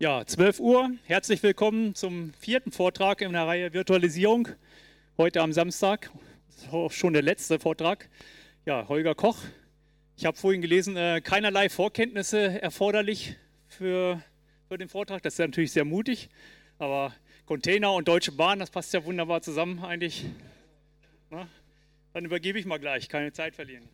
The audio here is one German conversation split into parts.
Ja, 12 Uhr. Herzlich willkommen zum 4. Vortrag in der Reihe Virtualisierung. Heute am Samstag. Das ist auch schon der letzte Vortrag. Ja, Holger Koch. Ich habe vorhin gelesen, keinerlei Vorkenntnisse erforderlich für den Vortrag. Das ist ja natürlich sehr mutig. Aber Container und Deutsche Bahn, das passt ja wunderbar zusammen eigentlich. Na, dann übergebe ich mal gleich, keine Zeit verlieren.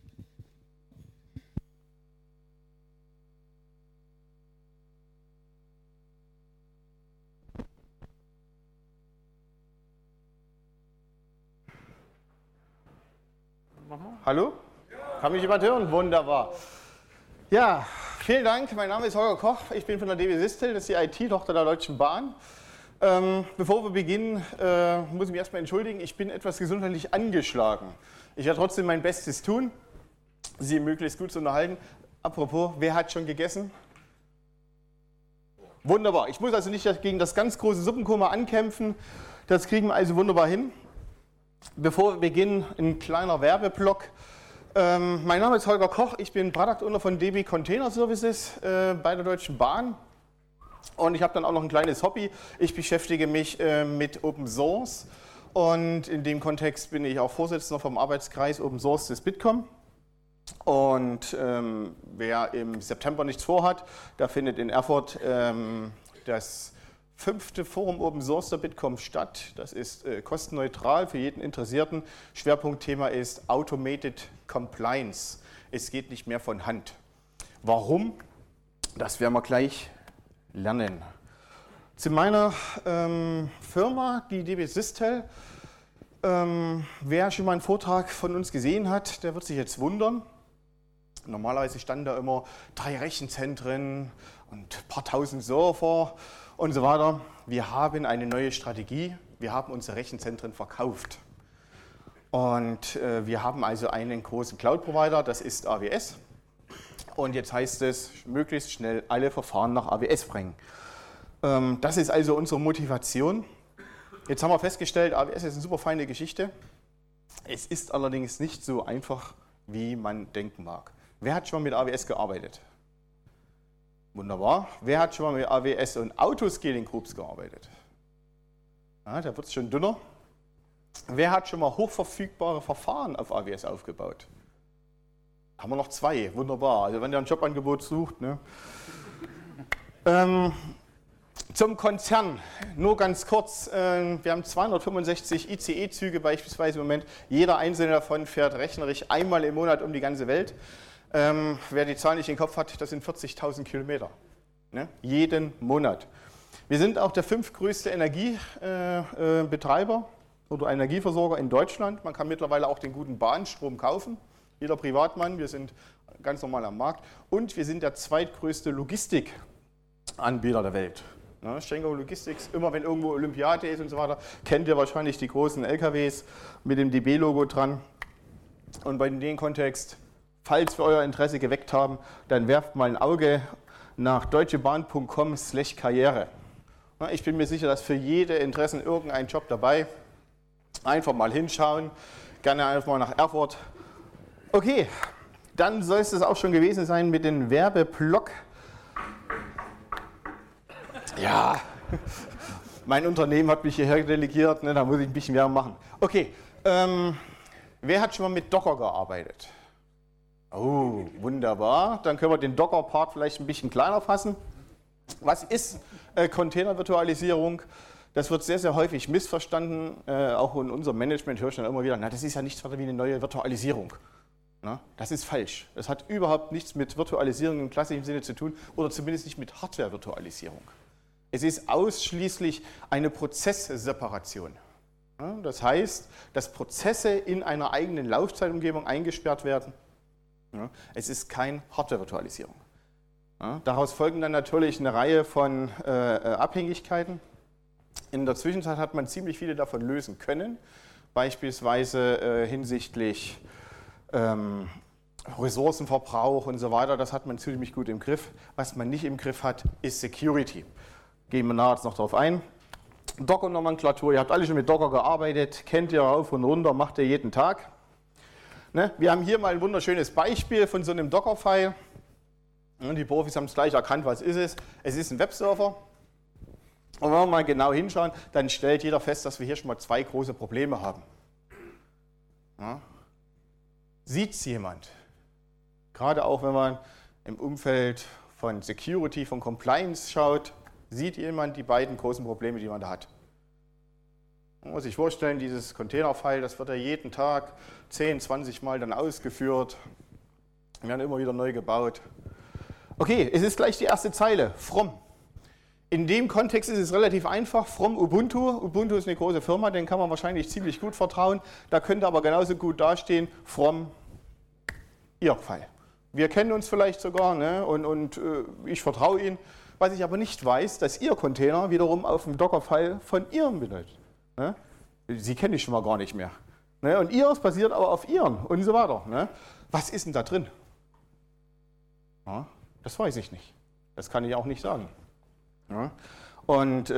Hallo? Kann mich jemand hören? Wunderbar. Ja, vielen Dank. Mein Name ist Holger Koch. Ich bin von der DB Systel, das ist die IT-Tochter der Deutschen Bahn. Bevor wir beginnen, muss ich mich erstmal entschuldigen. Ich bin etwas gesundheitlich angeschlagen. Ich werde trotzdem mein Bestes tun, Sie möglichst gut zu unterhalten. Apropos, wer hat schon gegessen? Wunderbar. Ich muss also nicht gegen das ganz große Suppenkoma ankämpfen. Das kriegen wir also wunderbar hin. Bevor wir beginnen, ein kleiner Werbeblock. Mein Name ist Holger Koch, ich bin Product Owner von DB Container Services bei der Deutschen Bahn und ich habe dann auch noch ein kleines Hobby. Ich beschäftige mich mit Open Source und in dem Kontext bin ich auch Vorsitzender vom Arbeitskreis Open Source des Bitkom. Und wer im September nichts vorhat, da findet in Erfurt das 5. Forum Open Source der Bitkom statt. Das ist kostenneutral für jeden Interessierten. Schwerpunktthema ist Automated Compliance. Es geht nicht mehr von Hand. Warum? Das werden wir gleich lernen. Zu meiner Firma, die DB Systel. Wer schon mal einen Vortrag von uns gesehen hat, der wird sich jetzt wundern. Normalerweise standen da immer 3 Rechenzentren und ein paar tausend Server und so weiter. Wir haben eine neue Strategie. Wir haben unsere Rechenzentren verkauft. Und wir haben also einen großen Cloud-Provider, das ist AWS. Und jetzt heißt es, möglichst schnell alle Verfahren nach AWS bringen. Das ist also unsere Motivation. Jetzt haben wir festgestellt, AWS ist eine super feine Geschichte. Es ist allerdings nicht so einfach, wie man denken mag. Wer hat schon mal mit AWS gearbeitet? Wunderbar. Wer hat schon mal mit AWS und Autoscaling Groups gearbeitet? Ja, da wird es schon dünner. Wer hat schon mal hochverfügbare Verfahren auf AWS aufgebaut? Haben wir noch 2. Wunderbar. Also wenn ihr ein Jobangebot sucht. Ne? Zum Konzern, nur ganz kurz. Wir haben 265 ICE-Züge beispielsweise im Moment. Jeder einzelne davon fährt rechnerisch einmal im Monat um die ganze Welt. Wer die Zahl nicht im Kopf hat, das sind 40.000 Kilometer. Ne? Jeden Monat. Wir sind auch der 5. größte Energiebetreiber oder Energieversorger in Deutschland. Man kann mittlerweile auch den guten Bahnstrom kaufen. Jeder Privatmann, wir sind ganz normal am Markt. Und wir sind der 2. größte Logistikanbieter der Welt. Ne? Schenker Logistics, immer wenn irgendwo Olympiade ist und so weiter, kennt ihr wahrscheinlich die großen LKWs mit dem DB-Logo dran. Und bei dem Kontext, falls wir euer Interesse geweckt haben, dann werft mal ein Auge nach deutschebahn.com/karriere. Ich bin mir sicher, dass für jede Interessen irgendein Job dabei. Einfach mal hinschauen, gerne einfach mal nach Erfurt. Okay, dann soll es das auch schon gewesen sein mit dem Werbeblock. Ja, mein Unternehmen hat mich hierher delegiert, ne, da muss ich ein bisschen Werbung machen. Okay, wer hat schon mal mit Docker gearbeitet? Oh, wunderbar. Dann können wir den Docker-Part vielleicht ein bisschen kleiner fassen. Was ist Container-Virtualisierung? Das wird sehr, sehr häufig missverstanden. Auch in unserem Management höre ich dann immer wieder, na, das ist ja nichts weiter wie eine neue Virtualisierung. Na, das ist falsch. Das hat überhaupt nichts mit Virtualisierung im klassischen Sinne zu tun oder zumindest nicht mit Hardware-Virtualisierung. Es ist ausschließlich eine Prozessseparation. Ja, das heißt, dass Prozesse in einer eigenen Laufzeitumgebung eingesperrt werden. Ja, es ist keine Hardware-Virtualisierung. Ja, daraus folgen dann natürlich eine Reihe von Abhängigkeiten. In der Zwischenzeit hat man ziemlich viele davon lösen können, beispielsweise hinsichtlich Ressourcenverbrauch und so weiter. Das hat man ziemlich gut im Griff. Was man nicht im Griff hat, ist Security. Gehen wir nachher jetzt noch darauf ein. Docker-Nomenklatur, ihr habt alle schon mit Docker gearbeitet, kennt ihr rauf und runter, macht ihr jeden Tag. Ne? Wir haben hier mal ein wunderschönes Beispiel von so einem Docker-File. Die Profis haben es gleich erkannt, was ist es? Es ist ein Webserver. Und wenn wir mal genau hinschauen, dann stellt jeder fest, dass wir hier schon mal zwei große Probleme haben. Ja? Sieht es jemand? Gerade auch wenn man im Umfeld von Security, von Compliance schaut, sieht jemand die beiden großen Probleme, die man da hat. Man muss sich vorstellen, dieses Container-File, das wird ja jeden Tag 10, 20 Mal dann ausgeführt. Wir werden immer wieder neu gebaut. Okay, es ist gleich die erste Zeile, from. In dem Kontext ist es relativ einfach, from Ubuntu. Ubuntu ist eine große Firma, den kann man wahrscheinlich ziemlich gut vertrauen. Da könnte aber genauso gut dastehen, from ihr File. Wir kennen uns vielleicht sogar, ne? und ich vertraue Ihnen. Was ich aber nicht weiß, dass Ihr Container wiederum auf dem Docker-File von Ihrem benutzt. Ne? Sie kenne ich schon mal gar nicht mehr. Ne? Und Ihres basiert aber auf Ihren und so weiter. Ne? Was ist denn da drin? Ja, das weiß ich nicht. Das kann ich auch nicht sagen. Ja? Und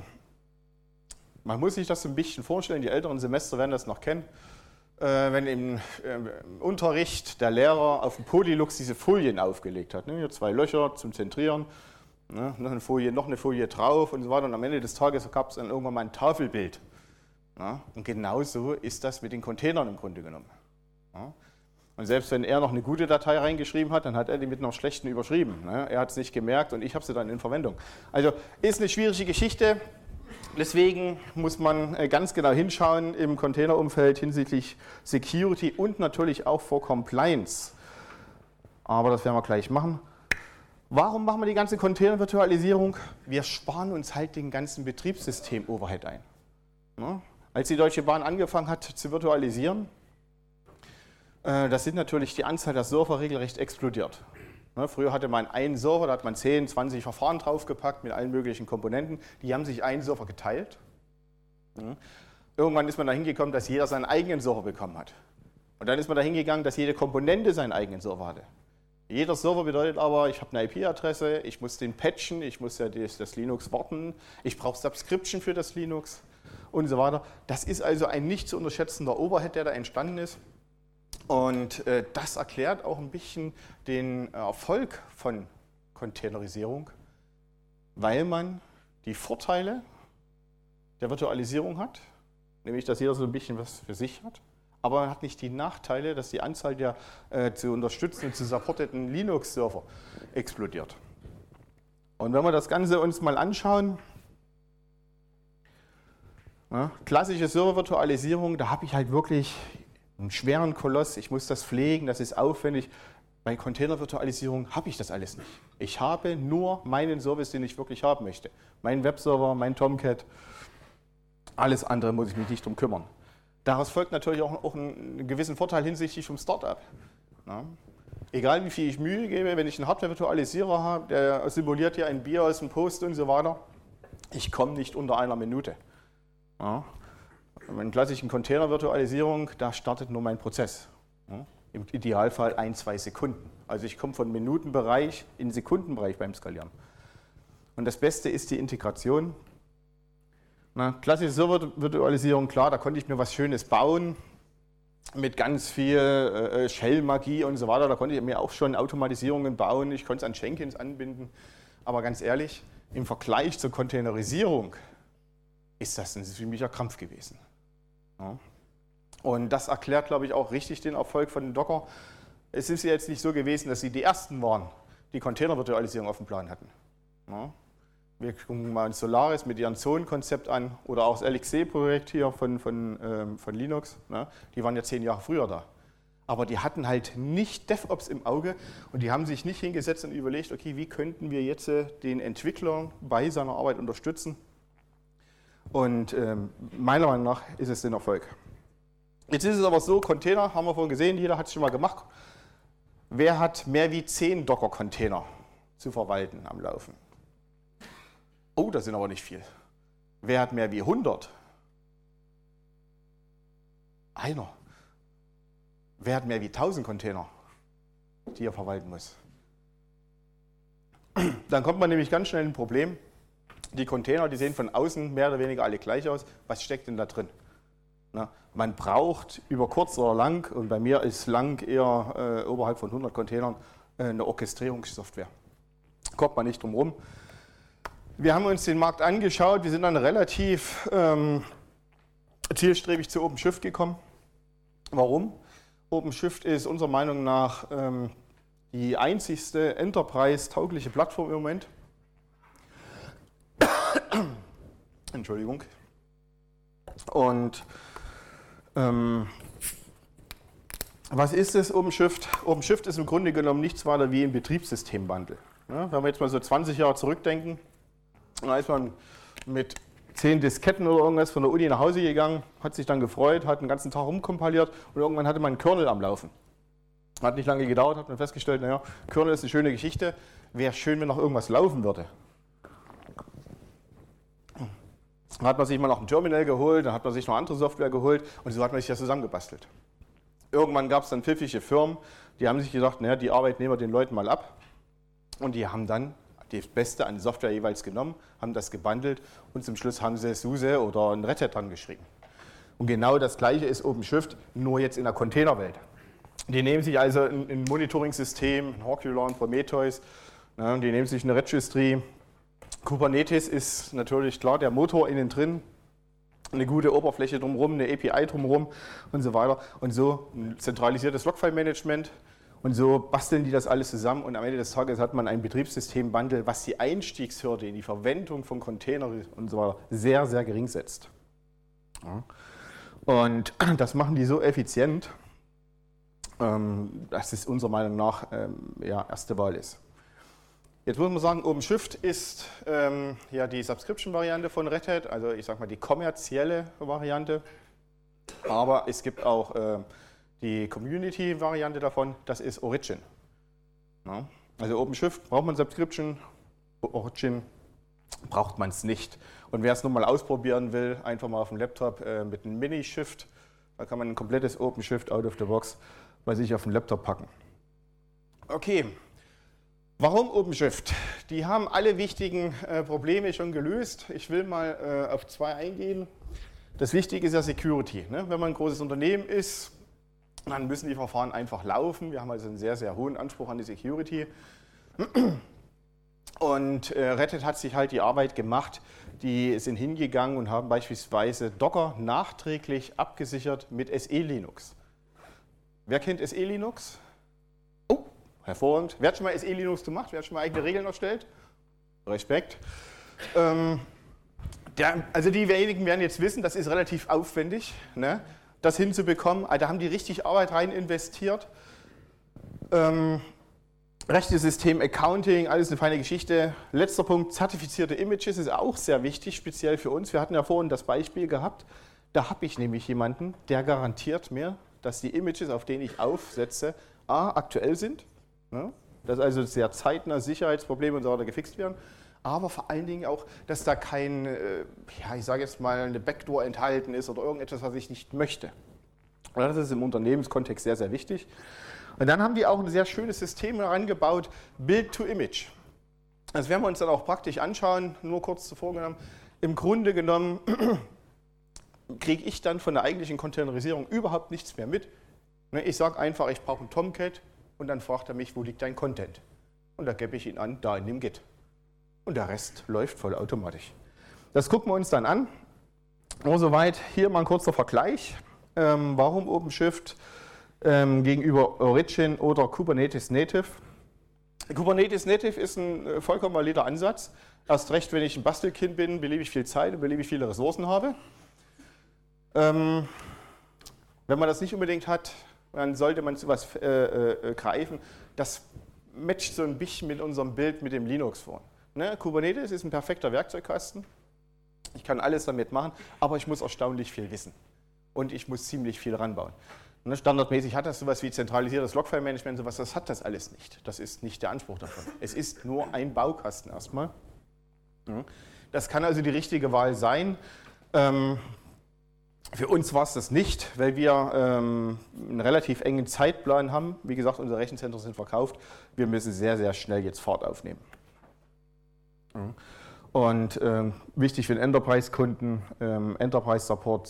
man muss sich das so ein bisschen vorstellen, die älteren Semester werden das noch kennen. Wenn im Unterricht der Lehrer auf dem Polylux diese Folien aufgelegt hat. Ne? Hier 2 Löcher zum Zentrieren, ne? noch eine Folie drauf und so weiter. Und am Ende des Tages gab es dann irgendwann mal ein Tafelbild. Ja? Und genauso ist das mit den Containern im Grunde genommen. Ja? Und selbst wenn er noch eine gute Datei reingeschrieben hat, dann hat er die mit einer schlechten überschrieben. Ne? Er hat es nicht gemerkt und ich habe sie dann in Verwendung. Also ist eine schwierige Geschichte. Deswegen muss man ganz genau hinschauen im Containerumfeld hinsichtlich Security und natürlich auch vor Compliance. Aber das werden wir gleich machen. Warum machen wir die ganze Container-Virtualisierung? Wir sparen uns halt den ganzen Betriebssystem-Overhead ein. Ja? Als die Deutsche Bahn angefangen hat zu virtualisieren, da sind natürlich die Anzahl der Server regelrecht explodiert. Früher hatte man einen Server, da hat man 10, 20 Verfahren draufgepackt mit allen möglichen Komponenten. Die haben sich einen Server geteilt. Irgendwann ist man dahin gekommen, dass jeder seinen eigenen Server bekommen hat. Und dann ist man dahin gegangen, dass jede Komponente seinen eigenen Server hatte. Jeder Server bedeutet aber, ich habe eine IP-Adresse, ich muss den patchen, ich muss ja das Linux warten, ich brauche Subscription für das Linux und so weiter. Das ist also ein nicht zu unterschätzender Overhead, der da entstanden ist. Und das erklärt auch ein bisschen den Erfolg von Containerisierung, weil man die Vorteile der Virtualisierung hat, nämlich dass jeder so ein bisschen was für sich hat, aber man hat nicht die Nachteile, dass die Anzahl der zu unterstützenden, zu supporteten Linux-Server explodiert. Und wenn wir das Ganze uns mal anschauen, klassische Server-Virtualisierung, da habe ich halt wirklich einen schweren Koloss, ich muss das pflegen, das ist aufwendig. Bei Container-Virtualisierung habe ich das alles nicht. Ich habe nur meinen Service, den ich wirklich haben möchte. Meinen Webserver, mein Tomcat, alles andere muss ich mich nicht drum kümmern. Daraus folgt natürlich auch einen gewissen Vorteil hinsichtlich vom Startup. Ja. Egal wie viel ich Mühe gebe, wenn ich einen Hardware-Virtualisierer habe, der simuliert hier ein BIOS, ein Post und so weiter, ich komme nicht unter einer Minute. Ja. In einer klassischen Container-Virtualisierung, da startet nur mein Prozess. Ja, im Idealfall 1, 2 Sekunden. Also ich komme von Minutenbereich in Sekundenbereich beim Skalieren. Und das Beste ist die Integration. Klassische Server-Virtualisierung, klar, da konnte ich mir was Schönes bauen mit ganz viel Shell-Magie und so weiter. Da konnte ich mir auch schon Automatisierungen bauen, ich konnte es an Jenkins anbinden. Aber ganz ehrlich, im Vergleich zur Containerisierung ist das ein ziemlicher Krampf gewesen. Ja. Und das erklärt, glaube ich, auch richtig den Erfolg von Docker. Es ist ja jetzt nicht so gewesen, dass sie die Ersten waren, die Container-Virtualisierung auf dem Plan hatten. Ja. Wir gucken mal ein Solaris mit ihrem Zone-Konzept an oder auch das LXC-Projekt hier von Linux. Ja. Die waren ja 10 Jahre früher da. Aber die hatten halt nicht DevOps im Auge und die haben sich nicht hingesetzt und überlegt, okay, wie könnten wir jetzt den Entwickler bei seiner Arbeit unterstützen. Und meiner Meinung nach ist es ein Erfolg. Jetzt ist es aber so, Container haben wir vorhin gesehen, jeder hat es schon mal gemacht. Wer hat mehr wie 10 Docker-Container zu verwalten am Laufen? Oh, das sind aber nicht viel. Wer hat mehr wie 100? Einer. Wer hat mehr wie 1000 Container, die er verwalten muss? Dann kommt man nämlich ganz schnell in ein Problem. Die Container, die sehen von außen mehr oder weniger alle gleich aus. Was steckt denn da drin? Na, man braucht über kurz oder lang, und bei mir ist lang eher oberhalb von 100 Containern, eine Orchestrierungssoftware. Kommt man nicht drum rum. Wir haben uns den Markt angeschaut, wir sind dann relativ zielstrebig zu OpenShift gekommen. Warum? OpenShift ist unserer Meinung nach die einzigste Enterprise-taugliche Plattform im Moment. Entschuldigung. Und was ist es, OpenShift? OpenShift ist im Grunde genommen nichts weiter wie ein Betriebssystembundle. Ja, wenn wir jetzt mal so 20 Jahre zurückdenken, da ist man mit 10 Disketten oder irgendwas von der Uni nach Hause gegangen, hat sich dann gefreut, hat den ganzen Tag rumkompiliert und irgendwann hatte man einen Kernel am Laufen. Hat nicht lange gedauert, hat man festgestellt, naja, Kernel ist eine schöne Geschichte, wäre schön, wenn noch irgendwas laufen würde. Dann hat man sich mal noch ein Terminal geholt, dann hat man sich noch andere Software geholt und so hat man sich das zusammengebastelt. Irgendwann gab es dann pfiffige Firmen, die haben sich gedacht, naja, die Arbeit nehmen wir den Leuten mal ab. Und die haben dann das Beste an Software jeweils genommen, haben das gebundelt und zum Schluss haben sie SUSE oder ein Red Hat dran geschrieben. Und genau das Gleiche ist OpenShift, nur jetzt in der Containerwelt. Die nehmen sich also ein Monitoring-System, ein Horcula und Prometheus, die nehmen sich eine Registry. Kubernetes ist natürlich klar der Motor innen drin, eine gute Oberfläche drumherum, eine API drumherum und so weiter. Und so ein zentralisiertes Logfile-Management. Und so basteln die das alles zusammen und am Ende des Tages hat man ein Betriebssystem-Bundle, was die Einstiegshürde in die Verwendung von Containern und so weiter sehr, sehr gering setzt. Ja. Und das machen die so effizient, dass es unserer Meinung nach erste Wahl ist. Jetzt muss man sagen, OpenShift ist ja die Subscription-Variante von Red Hat, also ich sage mal die kommerzielle Variante, aber es gibt auch die Community-Variante davon, das ist Origin. Ja, also OpenShift braucht man Subscription, Origin braucht man es nicht. Und wer es nun mal ausprobieren will, einfach mal auf dem Laptop mit einem Mini-Shift, da kann man ein komplettes OpenShift out of the box bei sich auf den Laptop packen. Okay. Warum OpenShift? Die haben alle wichtigen Probleme schon gelöst. Ich will mal auf 2 eingehen. Das Wichtige ist ja Security. Ne? Wenn man ein großes Unternehmen ist, dann müssen die Verfahren einfach laufen. Wir haben also einen sehr, sehr hohen Anspruch an die Security. Und Red Hat hat sich halt die Arbeit gemacht. Die sind hingegangen und haben beispielsweise Docker nachträglich abgesichert mit SE Linux. Wer kennt SE Linux? Hervorragend. Wer hat schon mal SE Linux gemacht? Wer hat schon mal eigene Regeln erstellt? Respekt. Also die wenigen werden jetzt wissen, das ist relativ aufwendig, ne, das hinzubekommen. Da haben die richtig Arbeit rein investiert. Rechtesystem, Accounting, alles eine feine Geschichte. Letzter Punkt, zertifizierte Images ist auch sehr wichtig, speziell für uns. Wir hatten ja vorhin das Beispiel gehabt. Da habe ich nämlich jemanden, der garantiert mir, dass die Images, auf denen ich aufsetze, aktuell sind. Dass also sehr zeitnah Sicherheitsprobleme und so weiter gefixt werden, aber vor allen Dingen auch, dass da kein, ich sage jetzt mal, eine Backdoor enthalten ist oder irgendetwas, was ich nicht möchte. Und das ist im Unternehmenskontext sehr, sehr wichtig. Und dann haben die auch ein sehr schönes System herangebaut, Build-to-Image. Das werden wir uns dann auch praktisch anschauen, nur kurz zuvor genommen. Im Grunde genommen kriege ich dann von der eigentlichen Containerisierung überhaupt nichts mehr mit. Ich sage einfach, ich brauche ein Tomcat. Und dann fragt er mich, wo liegt dein Content? Und da gebe ich ihn an, da in dem Git. Und der Rest läuft vollautomatisch. Das gucken wir uns dann an. Nur soweit, hier mal ein kurzer Vergleich. Warum OpenShift gegenüber Origin oder Kubernetes Native? Kubernetes Native ist ein vollkommen valider Ansatz. Erst recht, wenn ich ein Bastelkind bin, beliebig viel Zeit und beliebig viele Ressourcen habe. Wenn man das nicht unbedingt hat, dann sollte man zu was greifen. Das matcht so ein bisschen mit unserem Bild mit dem Linux vor. Ne? Kubernetes ist ein perfekter Werkzeugkasten. Ich kann alles damit machen, aber ich muss erstaunlich viel wissen. Und ich muss ziemlich viel ranbauen. Ne? Standardmäßig hat das sowas wie zentralisiertes Logfile-Management, sowas, das hat das alles nicht. Das ist nicht der Anspruch davon. Es ist nur ein Baukasten erstmal. Das kann also die richtige Wahl sein. Für uns war es das nicht, weil wir einen relativ engen Zeitplan haben. Wie gesagt, unsere Rechenzentren sind verkauft. Wir müssen sehr, sehr schnell jetzt Fahrt aufnehmen. Und wichtig für den Enterprise-Kunden, Enterprise-Support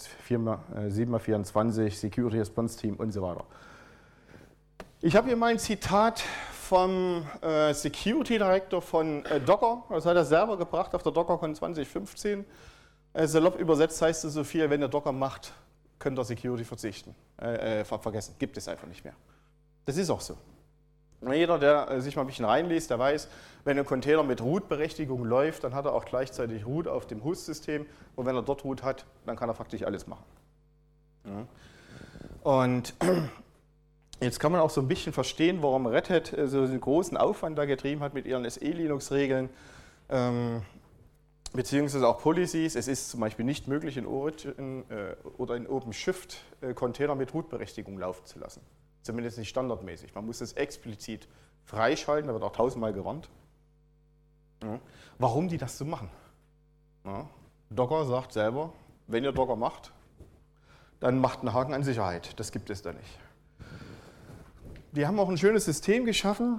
7x24, Security Response Team und so weiter. Ich habe hier mal ein Zitat vom Security Director von Docker. Das hat er selber gebracht auf der DockerCon 2015. Salopp übersetzt heißt es so viel, wenn ihr Docker macht, könnt ihr Security vergessen. Gibt es einfach nicht mehr. Das ist auch so. Jeder, der sich mal ein bisschen reinliest, der weiß, wenn ein Container mit Root-Berechtigung läuft, dann hat er auch gleichzeitig Root auf dem Host-System. Und wenn er dort Root hat, dann kann er faktisch alles machen. Ja. Und jetzt kann man auch so ein bisschen verstehen, warum Red Hat so einen großen Aufwand da getrieben hat mit ihren SE-Linux-Regeln, beziehungsweise auch Policies. Es ist zum Beispiel nicht möglich, in Origin oder in OpenShift Container mit Root-Berechtigung laufen zu lassen. Zumindest nicht standardmäßig. Man muss das explizit freischalten, da wird auch tausendmal gewarnt. Ja. Warum die das so machen? Ja. Docker sagt selber, wenn ihr Docker macht, dann macht einen Haken an Sicherheit. Das gibt es da nicht. Die haben auch ein schönes System geschaffen,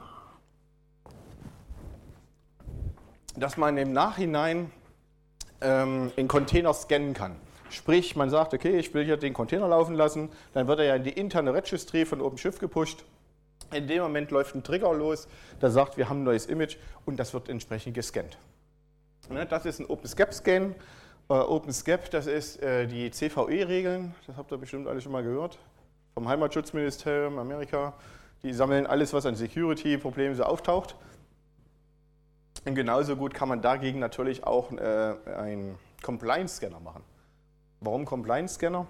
dass man im Nachhinein in Container scannen kann. Sprich, man sagt, okay, ich will hier den Container laufen lassen, dann wird er ja in die interne Registry von OpenShift gepusht. In dem Moment läuft ein Trigger los, der sagt, wir haben ein neues Image und das wird entsprechend gescannt. Das ist ein OpenSCAP-Scan. OpenSCAP, das ist die CVE-Regeln, das habt ihr bestimmt alle schon mal gehört, vom Heimatschutzministerium Amerika. Die sammeln alles, was an Security-Problemen so auftaucht. Und genauso gut kann man dagegen natürlich auch einen Compliance-Scanner machen. Warum Compliance-Scanner?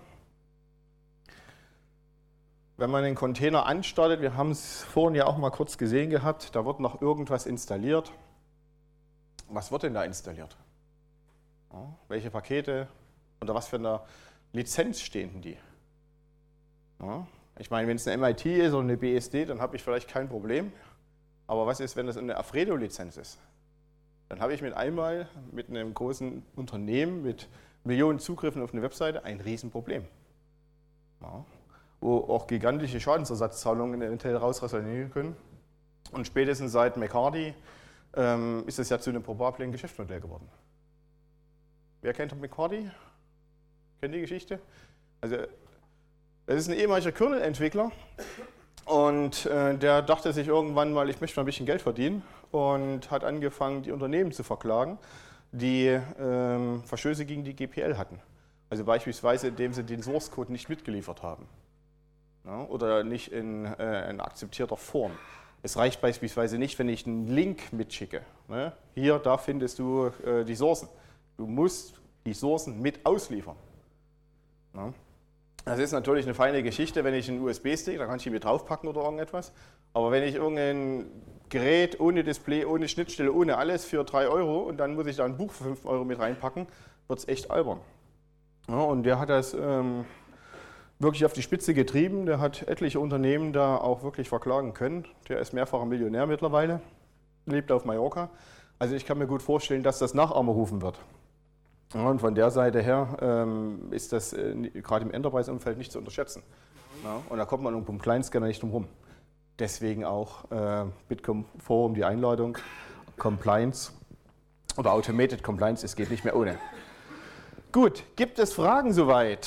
Wenn man den Container anstartet, wir haben es vorhin ja auch mal kurz gesehen gehabt, da wird noch irgendwas installiert. Was wird denn da installiert? Ja, welche Pakete, unter was für einer Lizenz stehen denn die? Ja, ich meine, wenn es eine MIT ist oder eine BSD, dann habe ich vielleicht kein Problem. Aber was ist, wenn das eine Alfredo-Lizenz ist? Dann habe ich mit einem großen Unternehmen mit Millionen Zugriffen auf eine Webseite ein Riesenproblem. Ja, wo auch gigantische Schadensersatzzahlungen eventuell rausresultieren können. Und spätestens seit McCarthy ist es ja zu einem probablen Geschäftsmodell geworden. Wer kennt McCarthy? Kennt die Geschichte? Also, das ist ein ehemaliger Kernel-Entwickler und der dachte sich irgendwann mal, ich möchte mal ein bisschen Geld verdienen und hat angefangen, die Unternehmen zu verklagen, die Verstöße gegen die GPL hatten. Also beispielsweise, indem sie den Source-Code nicht mitgeliefert haben, ja, oder nicht in akzeptierter Form. Es reicht beispielsweise nicht, wenn ich einen Link mitschicke. Ne? Hier, da findest du die Sourcen. Du musst die Sourcen mit ausliefern. Ja? Das ist natürlich eine feine Geschichte, wenn ich einen USB-Stick, da kann ich ihn mit draufpacken oder irgendetwas. Aber wenn ich irgendein Gerät ohne Display, ohne Schnittstelle, ohne alles für 3 € und dann muss ich da ein Buch für 5 € mit reinpacken, wird es echt albern. Ja, und der hat das wirklich auf die Spitze getrieben. Der hat etliche Unternehmen da auch wirklich verklagen können. Der ist mehrfacher Millionär mittlerweile, lebt auf Mallorca. Also ich kann mir gut vorstellen, dass das Nachahmer rufen wird. Ja, und von der Seite her ist das gerade im Enterprise-Umfeld nicht zu unterschätzen. Ja, und da kommt man um den Client-Scanner nicht drum rum. Deswegen auch Bitkom Forum die Einladung, Compliance oder Automated Compliance, es geht nicht mehr ohne. Gut, gibt es Fragen soweit?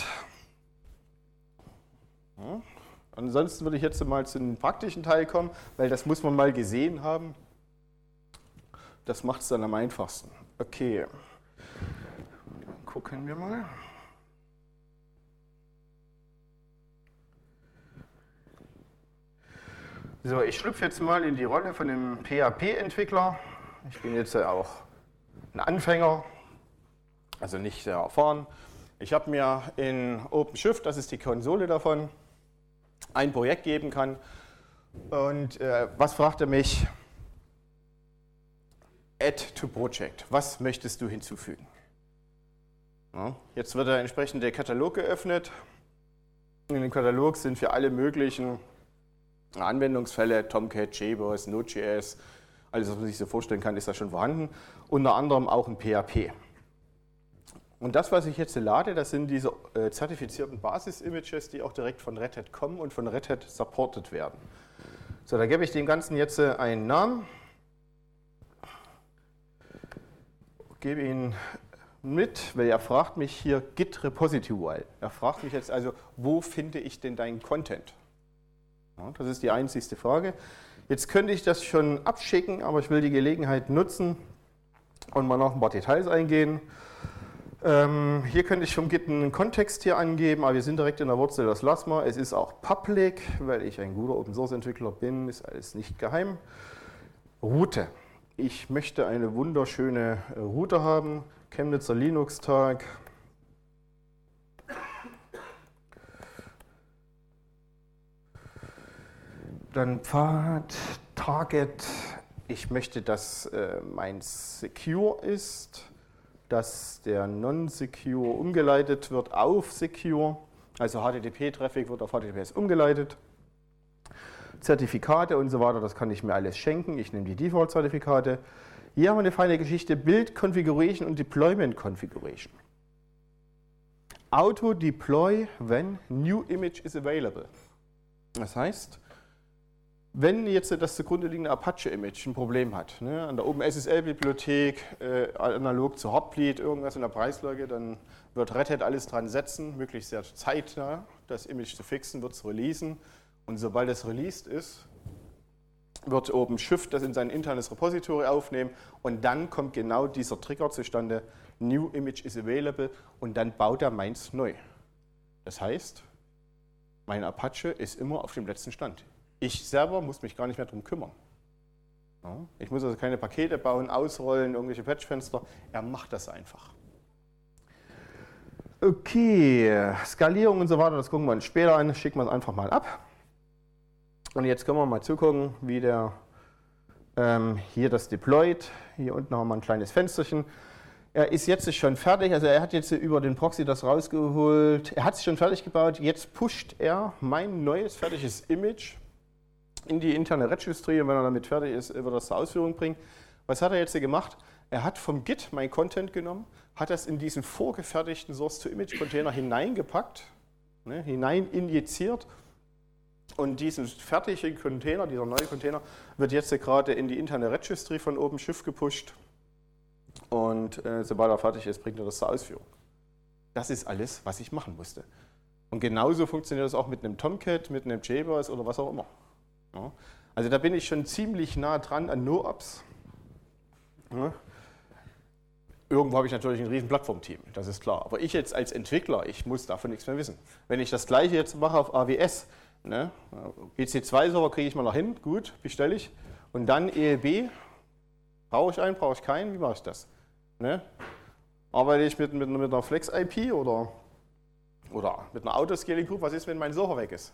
Ja, ansonsten würde ich jetzt mal zu dem praktischen Teil kommen, weil das muss man mal gesehen haben. Das macht es dann am einfachsten. Okay, gucken wir mal. So, ich schlüpfe jetzt mal in die Rolle von einem PHP-Entwickler. Ich bin jetzt auch ein Anfänger, also nicht sehr erfahren. Ich habe mir in OpenShift, das ist die Konsole davon, ein Projekt geben kann. Und was fragt er mich? Add to Project. Was möchtest du hinzufügen? Ja, jetzt wird der entsprechende Katalog geöffnet. In dem Katalog sind für alle möglichen Anwendungsfälle, Tomcat, JBoss, Node.js, alles, was man sich so vorstellen kann, ist da schon vorhanden. Unter anderem auch ein PHP. Und das, was ich jetzt lade, das sind diese zertifizierten Basis-Images, die auch direkt von Red Hat kommen und von Red Hat supported werden. So, da gebe ich dem Ganzen jetzt einen Namen. Gebe ihn mit, weil er fragt mich hier Git Repository. Er fragt mich jetzt also, wo finde ich denn deinen Content? Ja, das ist die einzigste Frage. Jetzt könnte ich das schon abschicken, aber ich will die Gelegenheit nutzen und mal noch ein paar Details eingehen. Hier könnte ich vom Git einen Kontext hier angeben, aber wir sind direkt in der Wurzel, das lassen wir. Es ist auch public, weil ich ein guter Open-Source-Entwickler bin, ist alles nicht geheim. Route. Ich möchte eine wunderschöne Route haben. Chemnitzer Linux-Tag. Dann Pfad, Target. Ich möchte, dass mein Secure ist, dass der Non-Secure umgeleitet wird auf Secure. Also HTTP-Traffic wird auf HTTPS umgeleitet. Zertifikate und so weiter, das kann ich mir alles schenken. Ich nehme die Default-Zertifikate. Hier haben wir eine feine Geschichte, Build Configuration und Deployment Configuration. Auto-Deploy when new image is available. Das heißt, wenn jetzt das zugrunde liegende Apache-Image ein Problem hat, ne, an der OpenSSL-Bibliothek, analog zu Heartbleed, irgendwas in der Preislage, dann wird Red Hat alles dran setzen, möglichst sehr zeitnah das Image zu fixen, wird es releasen. Und sobald es released ist, wird OpenShift das in sein internes Repository aufnehmen und dann kommt genau dieser Trigger zustande, New Image is available, und dann baut er meins neu. Das heißt, mein Apache ist immer auf dem letzten Stand. Ich selber muss mich gar nicht mehr darum kümmern. Ja, ich muss also keine Pakete bauen, ausrollen, irgendwelche Patchfenster. Er macht das einfach. Okay, Skalierung und so weiter, das gucken wir uns später an. Schicken wir es einfach mal ab. Und jetzt können wir mal zugucken, wie der hier das deployt. Hier unten haben wir ein kleines Fensterchen. Er ist jetzt schon fertig, also er hat jetzt über den Proxy das rausgeholt. Er hat es schon fertig gebaut. Jetzt pusht er mein neues fertiges Image in die interne Registry, und wenn er damit fertig ist, wird er das zur Ausführung bringen. Was hat er jetzt hier gemacht? Er hat vom Git mein Content genommen, hat das in diesen vorgefertigten Source-to-Image-Container hineingepackt, ne, hinein injiziert, und diesen fertigen Container, dieser neue Container, wird jetzt gerade in die interne Registry von OpenShift gepusht, und sobald er fertig ist, bringt er das zur Ausführung. Das ist alles, was ich machen musste. Und genauso funktioniert das auch mit einem Tomcat, mit einem JBoss oder was auch immer. Ja, also da bin ich schon ziemlich nah dran an NoOps. Ja. Irgendwo habe ich natürlich ein riesen Plattformteam, das ist klar. Aber ich jetzt als Entwickler, ich muss davon nichts mehr wissen. Wenn ich das gleiche jetzt mache auf AWS, ne, EC2-Server kriege ich mal noch hin, gut, bestelle ich. Und dann ELB, brauche ich einen, brauche ich keinen, wie mache ich das? Ne? Arbeite ich mit einer Flex-IP oder mit einer Autoscaling Group, was ist, wenn mein Server weg ist?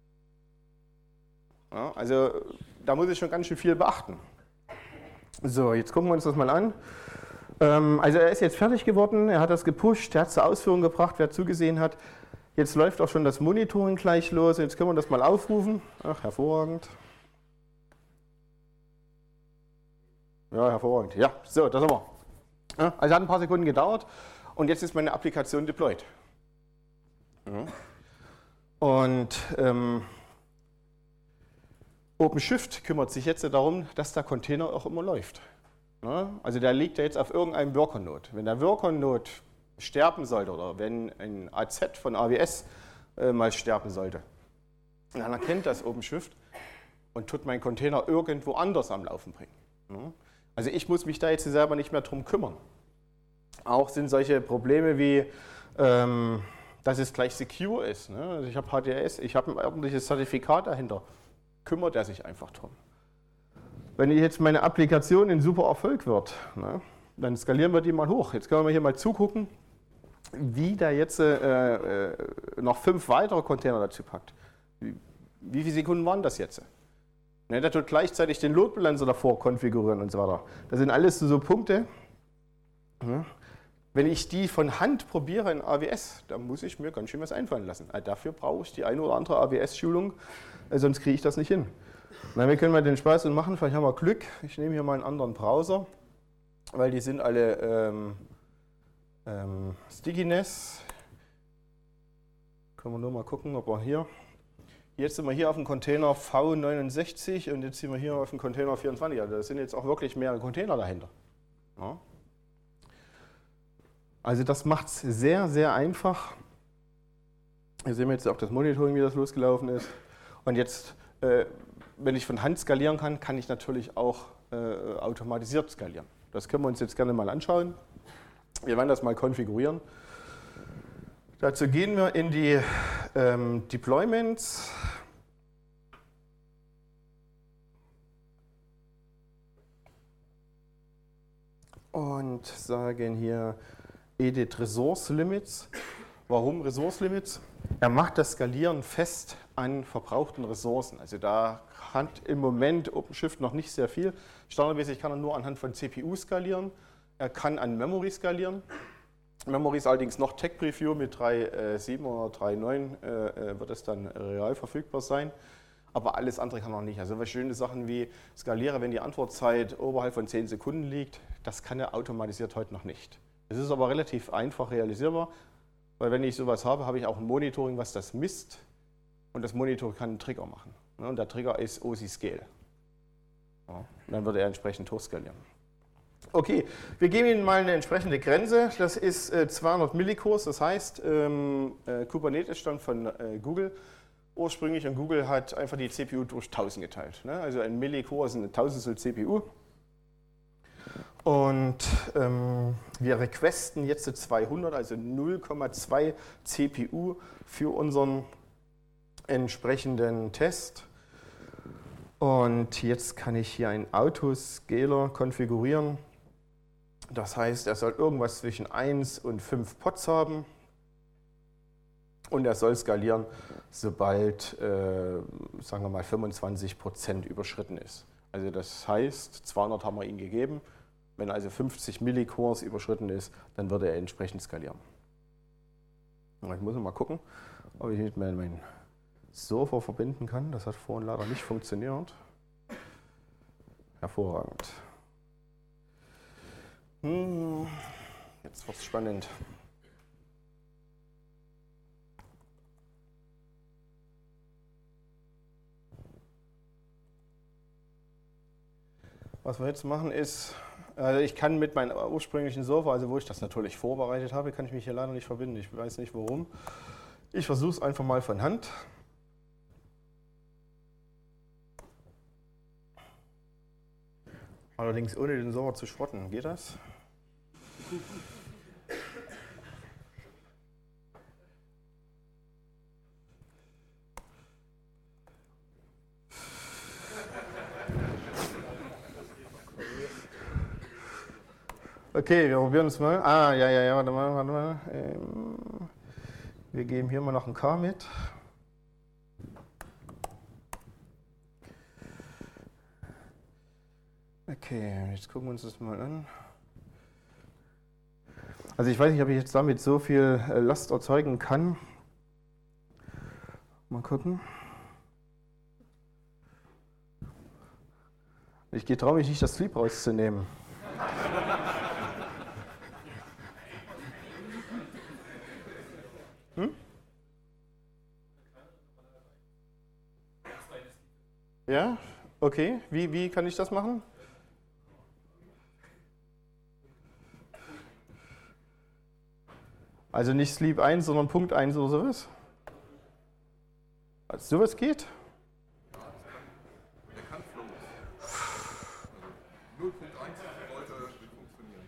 Ja, also da muss ich schon ganz schön viel beachten. So, jetzt gucken wir uns das mal an. Also er ist jetzt fertig geworden, er hat das gepusht, er hat es zur Ausführung gebracht, wer zugesehen hat. Jetzt läuft auch schon das Monitoring gleich los, jetzt können wir das mal aufrufen. Ach, hervorragend. Ja, hervorragend. Ja, so, da sind wir. Ja, also hat ein paar Sekunden gedauert und jetzt ist meine Applikation deployed. Ja. Und OpenShift kümmert sich jetzt darum, dass der Container auch immer läuft. Ja, also der liegt ja jetzt auf irgendeinem Worker-Node. Wenn der Worker-Node sterben sollte oder wenn ein AZ von AWS mal sterben sollte, dann erkennt das OpenShift und tut meinen Container irgendwo anders am Laufen bringen. Ja, also ich muss mich da jetzt selber nicht mehr drum kümmern. Auch sind solche Probleme wie, dass es gleich secure ist. Ne? Also ich habe HTTPS, ich habe ein ordentliches Zertifikat dahinter. Kümmert er sich einfach drum. Wenn jetzt meine Applikation ein super Erfolg wird, ne, dann skalieren wir die mal hoch. Jetzt können wir hier mal zugucken, wie der jetzt noch 5 weitere Container dazu packt. Wie viele Sekunden waren das jetzt? Ne, der tut gleichzeitig den Load Balancer davor konfigurieren und so weiter. Das sind alles so Punkte. Ne. Wenn ich die von Hand probiere in AWS, dann muss ich mir ganz schön was einfallen lassen. Dafür brauche ich die eine oder andere AWS-Schulung, sonst kriege ich das nicht hin. Na, wir können mal den Spaß machen, vielleicht haben wir Glück. Ich nehme hier mal einen anderen Browser, weil die sind alle Stickiness. Können wir nur mal gucken, ob wir hier. Jetzt sind wir hier auf dem Container V69 und jetzt sind wir hier auf dem Container 24. Also da sind jetzt auch wirklich mehrere Container dahinter. Ja. Also das macht es sehr, sehr einfach. Hier sehen wir jetzt auch das Monitoring, wie das losgelaufen ist. Und jetzt wenn ich von Hand skalieren kann, kann ich natürlich auch automatisiert skalieren. Das können wir uns jetzt gerne mal anschauen. Wir werden das mal konfigurieren. Dazu gehen wir in die Deployments. Und sagen hier Edit Resource Limits. Warum Resource Limits? Er macht das Skalieren fest an verbrauchten Ressourcen. Also da hat im Moment OpenShift noch nicht sehr viel. Standardmäßig kann er nur anhand von CPU skalieren. Er kann an Memory skalieren. Memory ist allerdings noch Tech Preview mit 3.7 oder 3.9 wird es dann real verfügbar sein. Aber alles andere kann er noch nicht. Also schöne Sachen wie skaliere, wenn die Antwortzeit oberhalb von 10 Sekunden liegt, das kann er automatisiert heute noch nicht. Es ist aber relativ einfach realisierbar, weil wenn ich sowas habe, habe ich auch ein Monitoring, was das misst. Und das Monitoring kann einen Trigger machen. Und der Trigger ist OSI Scale. Ja, und dann wird er entsprechend hochskalieren. Okay, wir geben Ihnen mal eine entsprechende Grenze. Das ist 200 Millikurs, das heißt, Kubernetes stammt von Google ursprünglich und Google hat einfach die CPU durch 1000 geteilt. Ne? Also ein Millicore ist eine Tausendstel CPU. Und wir requesten jetzt 200, also 0,2 CPU für unseren entsprechenden Test. Und jetzt kann ich hier einen Autoscaler konfigurieren. Das heißt, er soll irgendwas zwischen 1 und 5 Pots haben. Und er soll skalieren, sobald, sagen wir mal, 25% überschritten ist. Also das heißt, 200 haben wir ihm gegeben. Wenn also 50 Millicores überschritten ist, dann würde er entsprechend skalieren. Und ich muss mal gucken, ob ich mit meinen Server verbinden kann. Das hat vorhin leider nicht funktioniert. Hervorragend. Jetzt wird es spannend. Was wir jetzt machen ist, also ich kann mit meinem ursprünglichen Server, also wo ich das natürlich vorbereitet habe, kann ich mich hier leider nicht verbinden. Ich weiß nicht warum. Ich versuche es einfach mal von Hand. Allerdings ohne den Server zu schrotten. Geht das? Okay, wir probieren es mal. Ja, warte mal. Wir geben hier mal noch ein K mit. Okay, jetzt gucken wir uns das mal an. Also ich weiß nicht, ob ich jetzt damit so viel Last erzeugen kann. Mal gucken. Ich traue mich nicht, das Sleep rauszunehmen. Ja, okay. Wie kann ich das machen? Also nicht Sleep 1, sondern Punkt 1 oder sowas? Also sowas geht? Der kann flowen. 0.1 sollte funktionieren.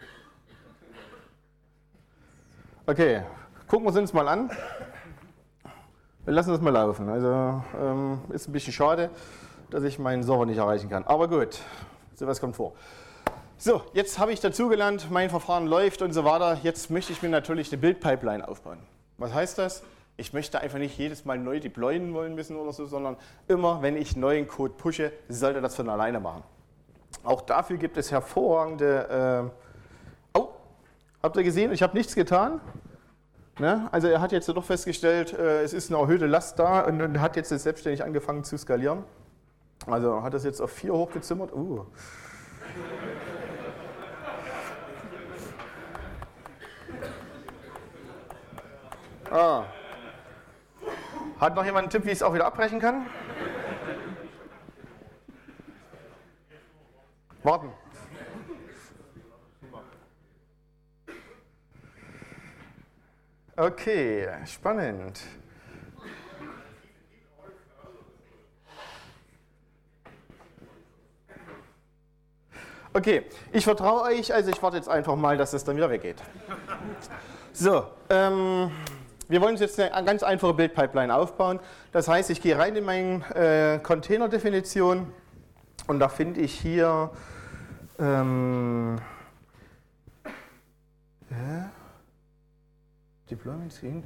Okay, gucken wir uns mal an. Wir lassen das mal laufen. Also ist ein bisschen schade, dass ich meinen Server nicht erreichen kann. Aber gut, sowas kommt vor. So, jetzt habe ich dazugelernt, mein Verfahren läuft und so weiter. Jetzt möchte ich mir natürlich eine Build-Pipeline aufbauen. Was heißt das? Ich möchte einfach nicht jedes Mal neu deployen wollen müssen oder so, sondern immer, wenn ich neuen Code pushe, sollte das von alleine machen. Auch dafür gibt es hervorragende... habt ihr gesehen? Ich habe nichts getan. Ne? Also er hat jetzt doch festgestellt, es ist eine erhöhte Last da und hat jetzt selbstständig angefangen zu skalieren. Also hat das jetzt auf 4 hochgezimmert. Hat noch jemand einen Tipp, wie ich es auch wieder abbrechen kann? Warten. Okay, spannend. Okay, ich vertraue euch, also ich warte jetzt einfach mal, dass es dann wieder weggeht. So, wir wollen uns jetzt eine ganz einfache Bildpipeline aufbauen. Das heißt, ich gehe rein in meine Container-Definition und da finde ich hier Deployment Scene.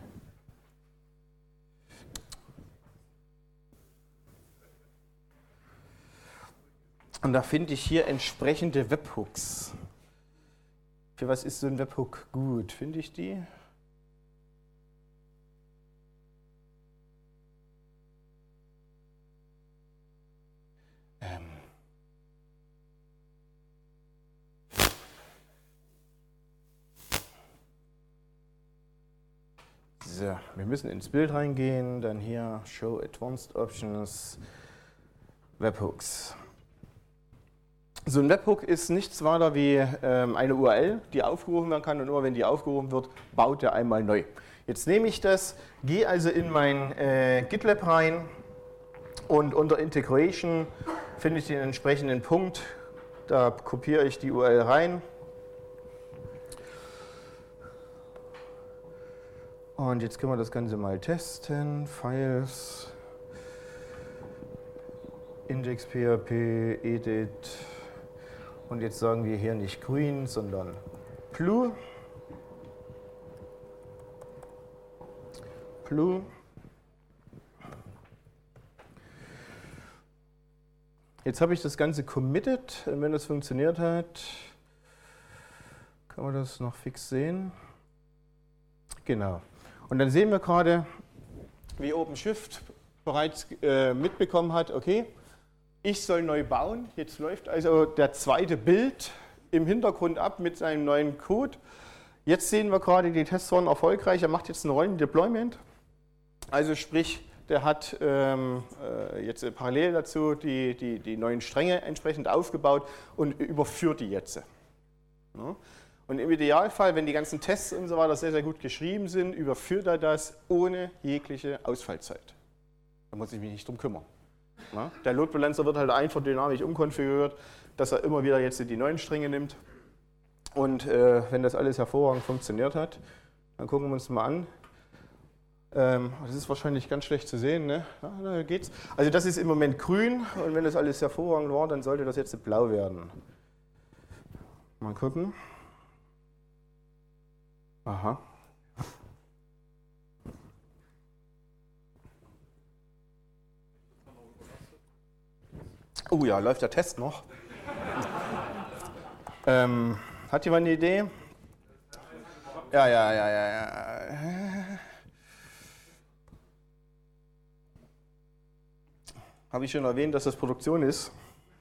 Und da finde ich hier entsprechende Webhooks. Für was ist so ein Webhook gut? Finde ich die? So, wir müssen ins Bild reingehen, dann hier Show Advanced Options, Webhooks. So ein Webhook ist nichts weiter wie eine URL, die aufgerufen werden kann und nur wenn die aufgerufen wird, baut er einmal neu. Jetzt nehme ich das, gehe also in mein GitLab rein und unter Integration finde ich den entsprechenden Punkt, da kopiere ich die URL rein. Und jetzt können wir das Ganze mal testen. Files, index.php, edit. Und jetzt sagen wir hier nicht green, sondern blue. Blue. Jetzt habe ich das Ganze committed. Und wenn das funktioniert hat, kann man das noch fix sehen. Genau. Und dann sehen wir gerade, wie OpenShift bereits mitbekommen hat, okay, ich soll neu bauen. Jetzt läuft also der zweite Build im Hintergrund ab mit seinem neuen Code. Jetzt sehen wir gerade, die Tests waren erfolgreich. Er macht jetzt ein Rollen-Deployment. Also sprich, der hat jetzt parallel dazu die neuen Stränge entsprechend aufgebaut und überführt die jetzt. Ja. Und im Idealfall, wenn die ganzen Tests und so weiter sehr, sehr gut geschrieben sind, überführt er das ohne jegliche Ausfallzeit. Da muss ich mich nicht drum kümmern. Ja? Der Load Balancer wird halt einfach dynamisch umkonfiguriert, dass er immer wieder jetzt die neuen Stränge nimmt. Und wenn das alles hervorragend funktioniert hat, dann gucken wir uns mal an. Das ist wahrscheinlich ganz schlecht zu sehen, ne? Ja, da geht's. Also das ist im Moment grün und wenn das alles hervorragend war, dann sollte das jetzt blau werden. Mal gucken. Aha. Oh ja, läuft der Test noch? Hat jemand eine Idee? Ja. Habe ich schon erwähnt, dass das Produktion ist?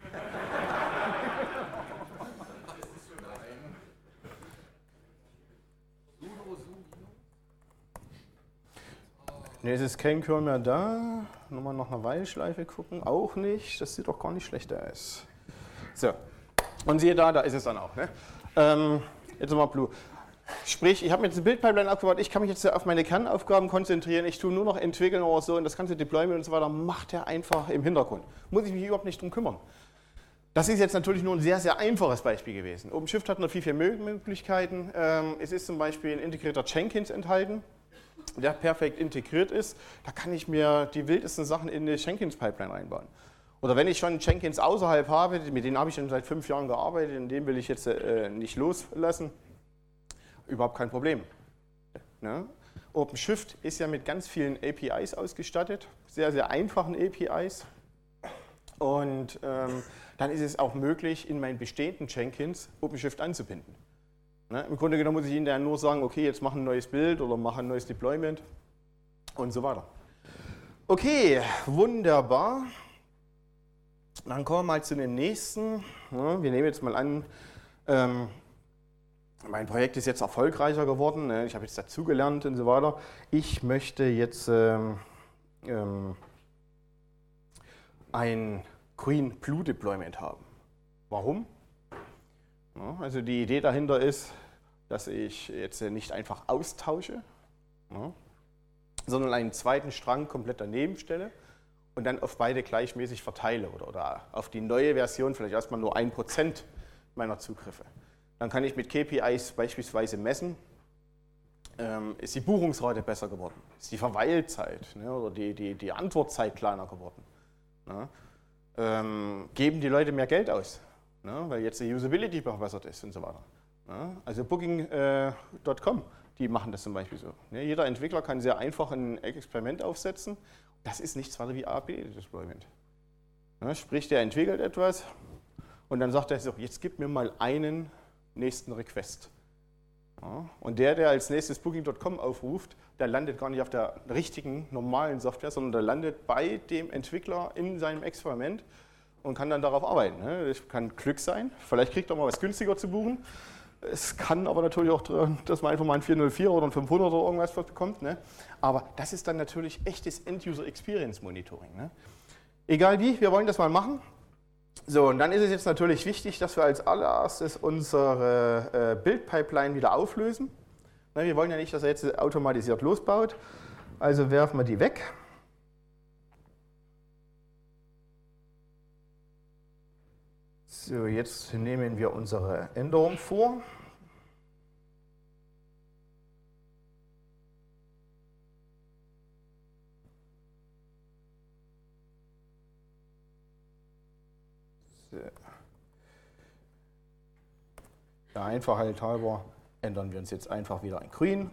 Ne, es ist kein Kern mehr da. Nochmal nach einer Weilschleife gucken. Auch nicht. Das sieht doch gar nicht schlechter aus. So. Und siehe da ist es dann auch. Ne? Jetzt nochmal Blue. Sprich, ich habe mir jetzt eine Bildpipeline aufgebaut. Ich kann mich jetzt auf meine Kernaufgaben konzentrieren. Ich tue nur noch entwickeln oder so. Und das ganze Deployment und so weiter macht er einfach im Hintergrund. Muss ich mich überhaupt nicht drum kümmern. Das ist jetzt natürlich nur ein sehr, sehr einfaches Beispiel gewesen. OpenShift hat noch viel Möglichkeiten. Es ist zum Beispiel ein integrierter Jenkins enthalten, der perfekt integriert ist. Da kann ich mir die wildesten Sachen in eine Jenkins-Pipeline reinbauen. Oder wenn ich schon Jenkins außerhalb habe, mit denen habe ich schon seit 5 Jahren gearbeitet, in dem will ich jetzt nicht loslassen, überhaupt kein Problem. Ne? OpenShift ist ja mit ganz vielen APIs ausgestattet, sehr, sehr einfachen APIs. Und dann ist es auch möglich, in meinen bestehenden Jenkins OpenShift anzubinden. Ne? Im Grunde genommen muss ich Ihnen dann nur sagen, okay, jetzt mach ein neues Bild oder mach ein neues Deployment und so weiter. Okay, wunderbar. Dann kommen wir mal zu dem nächsten. Ja, wir nehmen jetzt mal an, mein Projekt ist jetzt erfolgreicher geworden. Ne? Ich habe jetzt dazugelernt und so weiter. Ich möchte jetzt ein Green Blue Deployment haben. Warum? Ja, also die Idee dahinter ist, dass ich jetzt nicht einfach austausche, ja, sondern einen zweiten Strang komplett daneben stelle und dann auf beide gleichmäßig verteile oder auf die neue Version vielleicht erstmal nur 1% meiner Zugriffe. Dann kann ich mit KPIs beispielsweise messen, ist die Buchungsrate besser geworden, ist die Verweilzeit, ne, oder die Antwortzeit kleiner geworden. Ne? Geben die Leute mehr Geld aus, ne, weil jetzt die Usability verbessert ist und so weiter. Ne? Also Booking.com, die machen das zum Beispiel so. Ne? Jeder Entwickler kann sehr einfach ein Experiment aufsetzen. Das ist nichts weiter wie A/B-Deployment. Ne? Sprich, der entwickelt etwas und dann sagt er so, jetzt gib mir mal einen nächsten Request. Ja, und der als nächstes Booking.com aufruft, der landet gar nicht auf der richtigen, normalen Software, sondern der landet bei dem Entwickler in seinem Experiment und kann dann darauf arbeiten. Ne? Das kann Glück sein, vielleicht kriegt er mal was günstiger zu buchen. Es kann aber natürlich auch, dass man einfach mal ein 404 oder ein 500 oder irgendwas bekommt. Ne? Aber das ist dann natürlich echtes End-User-Experience-Monitoring. Ne? Egal wie, wir wollen das mal machen. So, und dann ist es jetzt natürlich wichtig, dass wir als allererstes unsere Build-Pipeline wieder auflösen. Wir wollen ja nicht, dass er jetzt automatisiert losbaut, also werfen wir die weg. So, jetzt nehmen wir unsere Änderung vor. Der Einfachheit halber ändern wir uns jetzt einfach wieder in grün.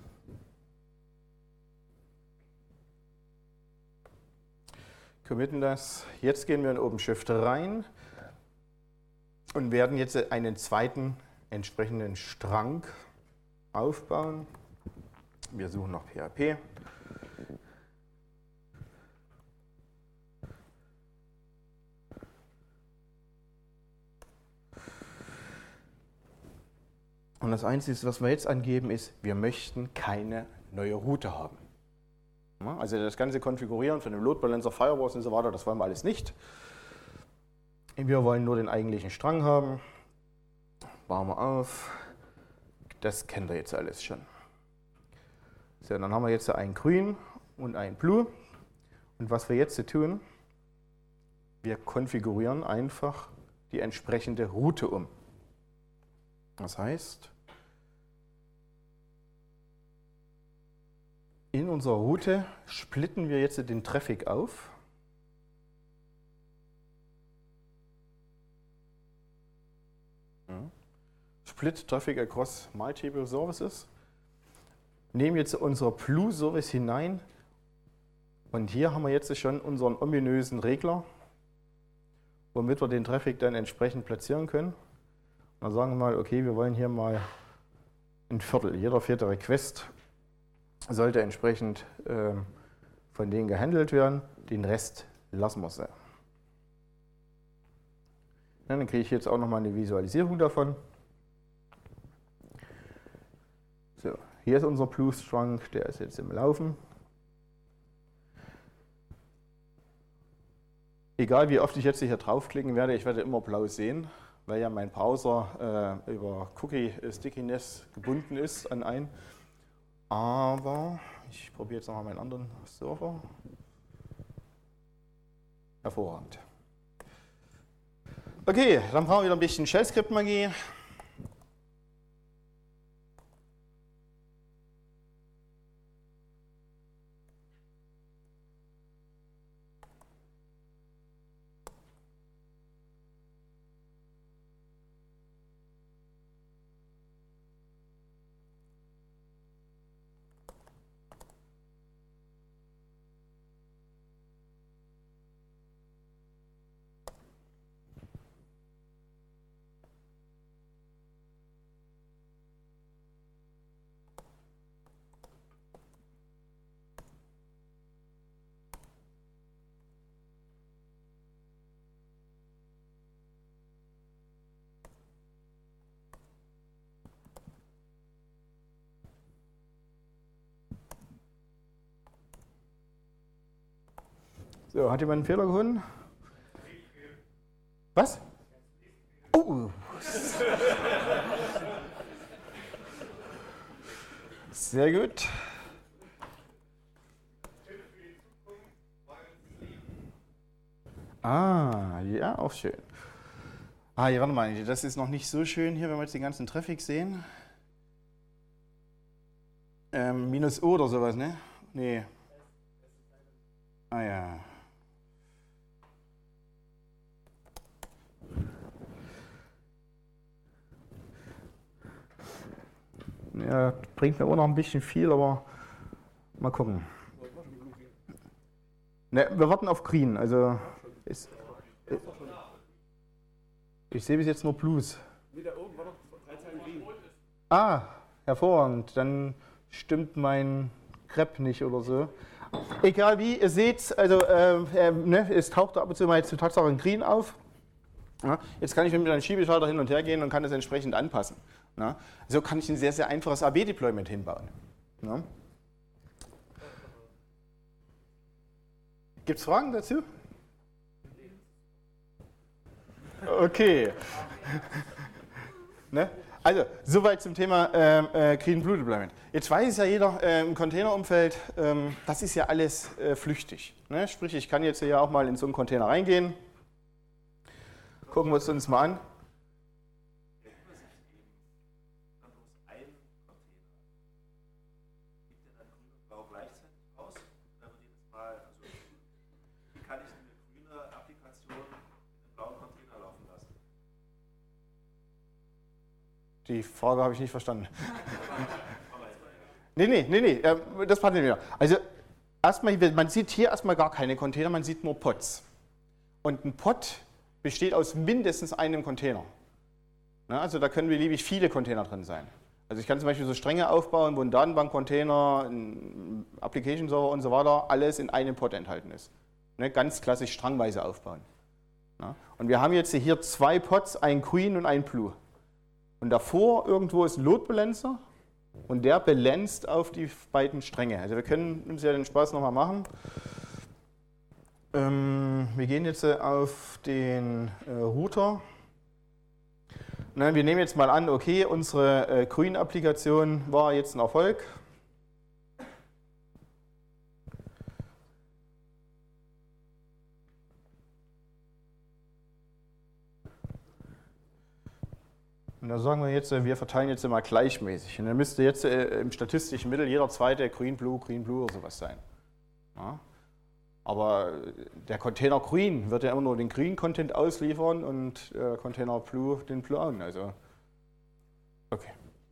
Committen das. Jetzt gehen wir in OpenShift rein und werden jetzt einen zweiten entsprechenden Strang aufbauen. Wir suchen noch PHP. Und das Einzige, was wir jetzt angeben, ist, wir möchten keine neue Route haben. Also das ganze Konfigurieren von dem Load Balancer, Firewalls und so weiter, das wollen wir alles nicht. Wir wollen nur den eigentlichen Strang haben. Bauen wir auf. Das kennt ihr jetzt alles schon. So, dann haben wir jetzt ein Grün und ein Blue. Und was wir jetzt tun, wir konfigurieren einfach die entsprechende Route um. Das heißt, in unserer Route splitten wir jetzt den Traffic auf. Split Traffic across multiple services. Nehmen jetzt unser Blue Service hinein und hier haben wir jetzt schon unseren ominösen Regler, womit wir den Traffic dann entsprechend platzieren können. Dann sagen wir mal, okay, wir wollen hier mal ein Viertel. Jeder vierte Request sollte entsprechend von denen gehandelt werden. Den Rest lassen wir so. Ja, dann kriege ich jetzt auch nochmal eine Visualisierung davon. So, hier ist unser Blue Strang, der ist jetzt im Laufen. Egal wie oft ich jetzt hier draufklicken werde, ich werde immer blau sehen, weil ja mein Browser über Cookie Stickiness gebunden ist an einen. Aber ich probiere jetzt nochmal meinen anderen Server. Hervorragend. Okay, dann brauchen wir wieder ein bisschen Shell-Script-Magie. So, hat jemand einen Fehler gefunden? Was? Oh! Sehr gut. Ah, ja, auch schön. Ah, hier, warte mal, das ist noch nicht so schön hier, wenn wir jetzt den ganzen Traffic sehen. Minus O oder sowas, ne? Nee. Ah ja. Ja, bringt mir auch noch ein bisschen viel, aber mal gucken. Ne, wir warten auf Green, also ich sehe bis jetzt nur Blues. Ah, hervorragend, dann stimmt mein Crepe nicht oder so. Egal wie, ihr seht, also ne, es taucht ab und zu mal jetzt Tatsache ein Green auf. Ja, jetzt kann ich mit einem Schiebeschalter hin und her gehen und kann das entsprechend anpassen. Ja, so kann ich ein sehr, sehr einfaches AB-Deployment hinbauen. Ja. Gibt es Fragen dazu? Okay. Ne? Also, soweit zum Thema Green Blue Deployment. Jetzt weiß ja jeder im Containerumfeld, das ist ja alles flüchtig. Ne? Sprich, ich kann jetzt ja auch mal in so einen Container reingehen. Gucken wir es uns mal an. Die Frage habe ich nicht verstanden. Nee, das passt nicht mehr. Also erstmal, man sieht hier erstmal gar keine Container, man sieht nur Pods. Und ein Pod besteht aus mindestens einem Container. Na, also da können beliebig viele Container drin sein. Also ich kann zum Beispiel so Stränge aufbauen, wo ein Datenbankcontainer, ein Application Server und so weiter alles in einem Pod enthalten ist. Ne, ganz klassisch strangweise aufbauen. Na, und wir haben jetzt hier zwei Pods, ein Green und ein Blue. Und davor irgendwo ist ein Load Balancer und der balanced auf die beiden Stränge. Also wir können uns ja den Spaß nochmal machen. Wir gehen jetzt auf den Router. Wir nehmen jetzt mal an, okay, unsere Green-Applikation war jetzt ein Erfolg. Und da sagen wir jetzt, wir verteilen jetzt mal gleichmäßig. Und dann müsste jetzt im statistischen Mittel jeder zweite Green, Blue oder sowas sein. Ja. Aber der Container Green wird ja immer nur den Green-Content ausliefern und der Container Blue den Blauen. Also, okay.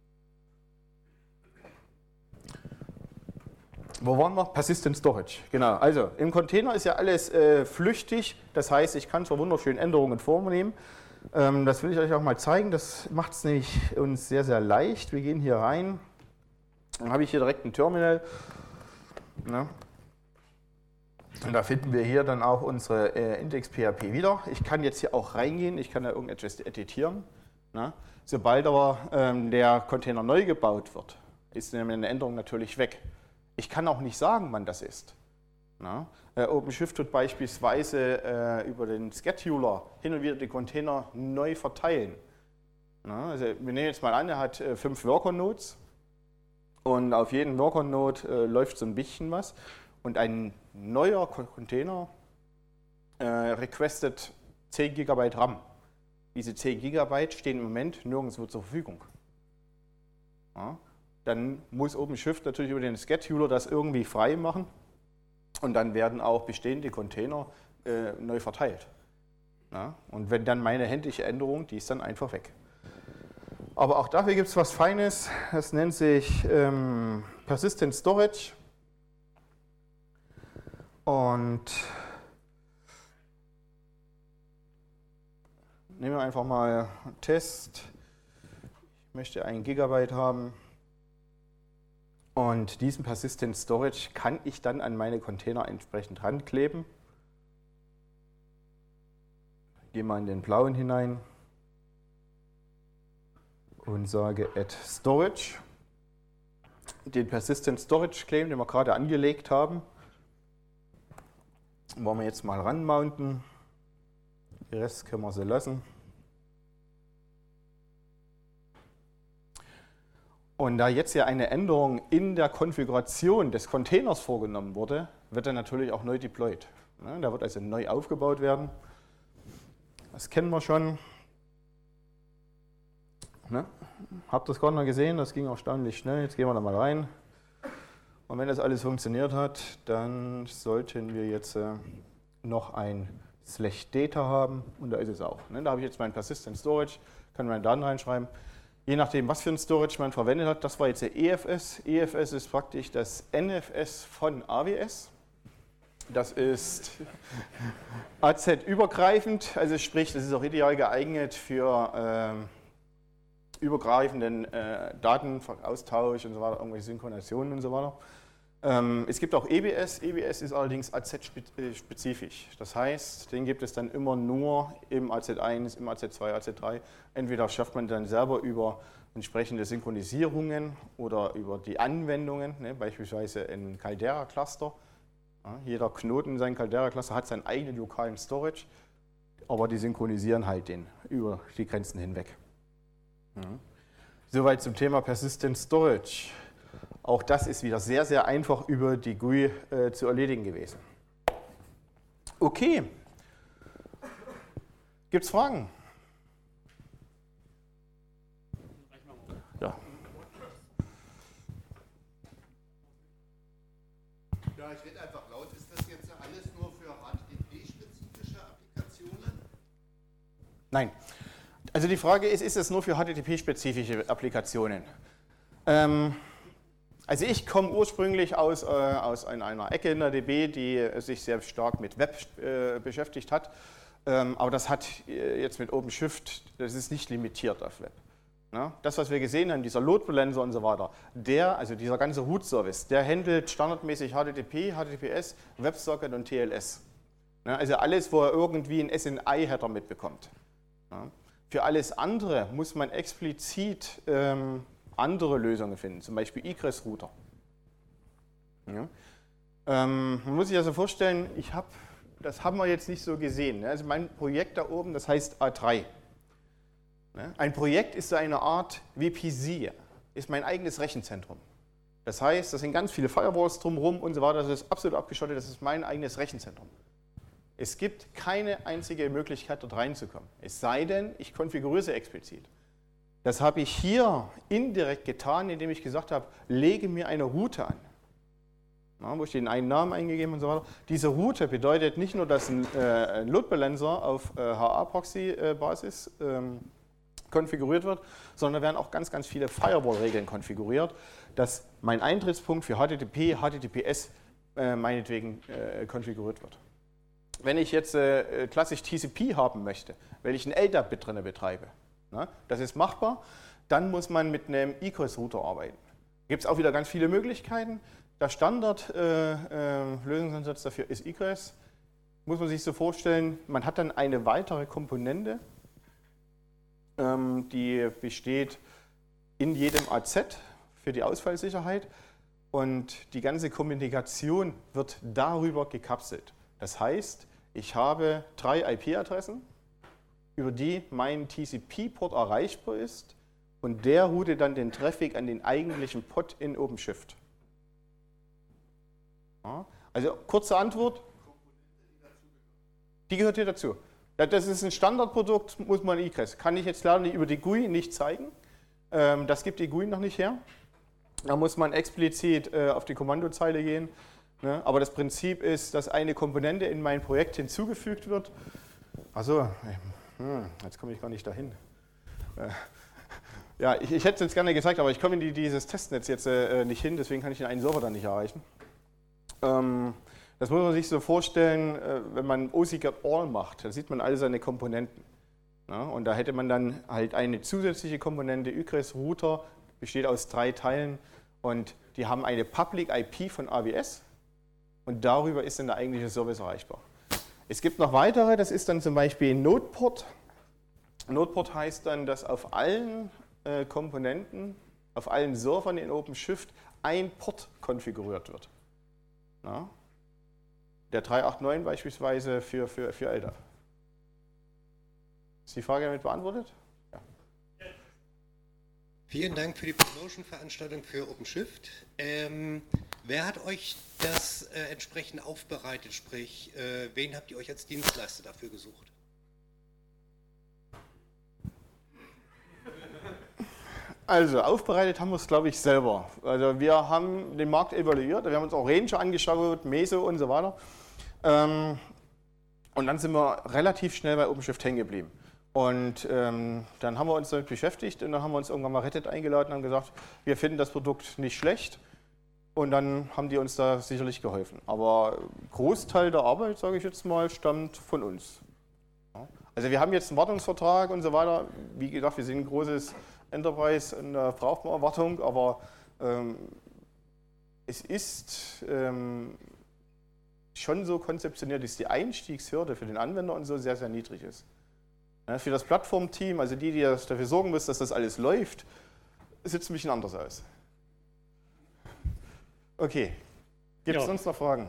Wo waren wir? Persistent Storage. Genau. Also im Container ist ja alles flüchtig. Das heißt, ich kann zwar wunderschön Änderungen vornehmen. Das will ich euch auch mal zeigen. Das macht es nämlich uns sehr, sehr leicht. Wir gehen hier rein. Dann habe ich hier direkt ein Terminal. Ja. Und da finden wir hier dann auch unsere Index.php wieder. Ich kann jetzt hier auch reingehen. Ich kann da irgendetwas editieren. Ja. Sobald aber der Container neu gebaut wird, ist eine Änderung natürlich weg. Ich kann auch nicht sagen, wann das ist. Na? OpenShift tut beispielsweise über den Scheduler hin und wieder die Container neu verteilen. Na? Also wir nehmen jetzt mal an, er hat 5 Worker-Nodes und auf jeden Worker-Node läuft so ein bisschen was und ein neuer Container requestet 10 GB RAM. Diese 10 GB stehen im Moment nirgendwo zur Verfügung. Ja? Dann muss OpenShift natürlich über den Scheduler das irgendwie frei machen. Und dann werden auch bestehende Container neu verteilt. Ja? Und wenn dann meine händische Änderung, die ist dann einfach weg. Aber auch dafür gibt es was Feines, das nennt sich Persistent Storage. Und nehmen wir einfach mal Test. Ich möchte 1 Gigabyte haben. Und diesen Persistent Storage kann ich dann an meine Container entsprechend rankleben. Gehe mal in den blauen hinein und sage Add Storage. Den Persistent Storage Claim, den wir gerade angelegt haben, wollen wir jetzt mal ranmounten. Den Rest können wir so lassen. Und da jetzt ja eine Änderung in der Konfiguration des Containers vorgenommen wurde, wird er natürlich auch neu deployed. Da wird also neu aufgebaut werden. Das kennen wir schon. Ne? Habt ihr das gerade noch gesehen? Das ging erstaunlich schnell. Jetzt gehen wir da mal rein. Und wenn das alles funktioniert hat, dann sollten wir jetzt noch ein /data haben. Und da ist es auch. Ne? Da habe ich jetzt mein Persistent Storage, kann meine Daten reinschreiben. Je nachdem, was für ein Storage man verwendet hat, das war jetzt der EFS. EFS ist praktisch das NFS von AWS. Das ist AZ-übergreifend, also sprich, das ist auch ideal geeignet für übergreifenden Datenaustausch und so weiter, irgendwelche Synchronisationen und so weiter. Es gibt auch EBS. EBS ist allerdings AZ-spezifisch. Das heißt, den gibt es dann immer nur im AZ1, im AZ2, AZ3. Entweder schafft man dann selber über entsprechende Synchronisierungen oder über die Anwendungen, ne, beispielsweise ein Caldera-Cluster. Ja, jeder Knoten in seinem Caldera-Cluster hat seinen eigenen lokalen Storage, aber die synchronisieren halt den über die Grenzen hinweg. Ja. Soweit zum Thema Persistent Storage. Auch das ist wieder sehr, sehr einfach über die GUI zu erledigen gewesen. Okay. Gibt es Fragen? Ja. Ja, ich rede einfach laut. Ist das jetzt alles nur für HTTP-spezifische Applikationen? Nein. Also die Frage ist es nur für HTTP-spezifische Applikationen? Also ich komme ursprünglich aus einer Ecke in der DB, die sich sehr stark mit Web beschäftigt hat. Aber das hat jetzt mit OpenShift, das ist nicht limitiert auf Web. Na, das, was wir gesehen haben, dieser Load Balancer und so weiter, also dieser ganze Root-Service, der handelt standardmäßig HTTP, HTTPS, WebSocket und TLS. Na, also alles, wo er irgendwie einen SNI-Header mitbekommt. Na, für alles andere muss man explizit andere Lösungen finden, zum Beispiel Egress-Router. Ja. Man muss sich also vorstellen, das haben wir jetzt nicht so gesehen. Also mein Projekt da oben, das heißt A3. Ein Projekt ist so eine Art VPC, ist mein eigenes Rechenzentrum. Das heißt, da sind ganz viele Firewalls drumherum und so weiter, das ist absolut abgeschottet, das ist mein eigenes Rechenzentrum. Es gibt keine einzige Möglichkeit, dort reinzukommen. Es sei denn, ich konfiguriere sie explizit. Das habe ich hier indirekt getan, indem ich gesagt habe, lege mir eine Route an. Ja, wo ich den einen Namen eingegeben und so weiter. Diese Route bedeutet nicht nur, dass ein Load Balancer auf HA-Proxy-Basis konfiguriert wird, sondern werden auch ganz, ganz viele Firewall-Regeln konfiguriert, dass mein Eintrittspunkt für HTTP, HTTPS meinetwegen konfiguriert wird. Wenn ich jetzt klassisch TCP haben möchte, weil ich ein LDAP mit drin betreibe, na, das ist machbar, dann muss man mit einem Egress-Router arbeiten. Gibt es auch wieder ganz viele Möglichkeiten. Der Standard-Lösungsansatz dafür ist Egress. Muss man sich so vorstellen, man hat dann eine weitere Komponente, die besteht in jedem AZ für die Ausfallsicherheit und die ganze Kommunikation wird darüber gekapselt. Das heißt, ich habe 3 IP-Adressen, über die mein TCP-Port erreichbar ist und der routet dann den Traffic an den eigentlichen Pod in OpenShift. Ja, also kurze Antwort, die gehört hier dazu. Das ist ein Standardprodukt, muss man Egress. Kann ich jetzt leider über die GUI nicht zeigen. Das gibt die GUI noch nicht her. Da muss man explizit auf die Kommandozeile gehen. Ne? Aber das Prinzip ist, dass eine Komponente in mein Projekt hinzugefügt wird. Achso, jetzt komme ich gar nicht dahin. Ja, ich hätte es jetzt gerne gezeigt, aber ich komme in dieses Testnetz jetzt nicht hin, deswegen kann ich den einen Server dann nicht erreichen. Das muss man sich so vorstellen, wenn man OCGAP All macht, dann sieht man alle seine Komponenten. Ja, und da hätte man dann halt eine zusätzliche Komponente, Egress Router, besteht aus 3 Teilen und die haben eine Public IP von AWS und darüber ist dann der eigentliche Service erreichbar. Es gibt noch weitere, das ist dann zum Beispiel Nodeport. Nodeport heißt dann, dass auf allen Komponenten, auf allen Servern in OpenShift ein Port konfiguriert wird. Ja. Der 389 beispielsweise für LDAP. Ist die Frage damit beantwortet? Ja. Vielen Dank für die Promotion-Veranstaltung für OpenShift. Wer hat euch das entsprechend aufbereitet? Sprich, wen habt ihr euch als Dienstleister dafür gesucht? Also aufbereitet haben wir es, glaube ich, selber. Also wir haben den Markt evaluiert, wir haben uns auch Ranger angeschaut, Meso und so weiter. Und dann sind wir relativ schnell bei OpenShift hängen geblieben. Und dann haben wir uns damit beschäftigt und dann haben wir uns irgendwann mal Red Hat eingeladen und haben gesagt, wir finden das Produkt nicht schlecht. Und dann haben die uns da sicherlich geholfen. Aber Großteil der Arbeit, sage ich jetzt mal, stammt von uns. Ja. Also wir haben jetzt einen Wartungsvertrag und so weiter. Wie gesagt, wir sind ein großes Enterprise und da braucht man Wartung, aber es ist schon so konzeptioniert, dass die Einstiegshürde für den Anwender und so sehr, sehr niedrig ist. Ja, für das Plattformteam, also die dafür sorgen müssen, dass das alles läuft, sieht es ein bisschen anders aus. Okay, gibt es sonst noch Fragen?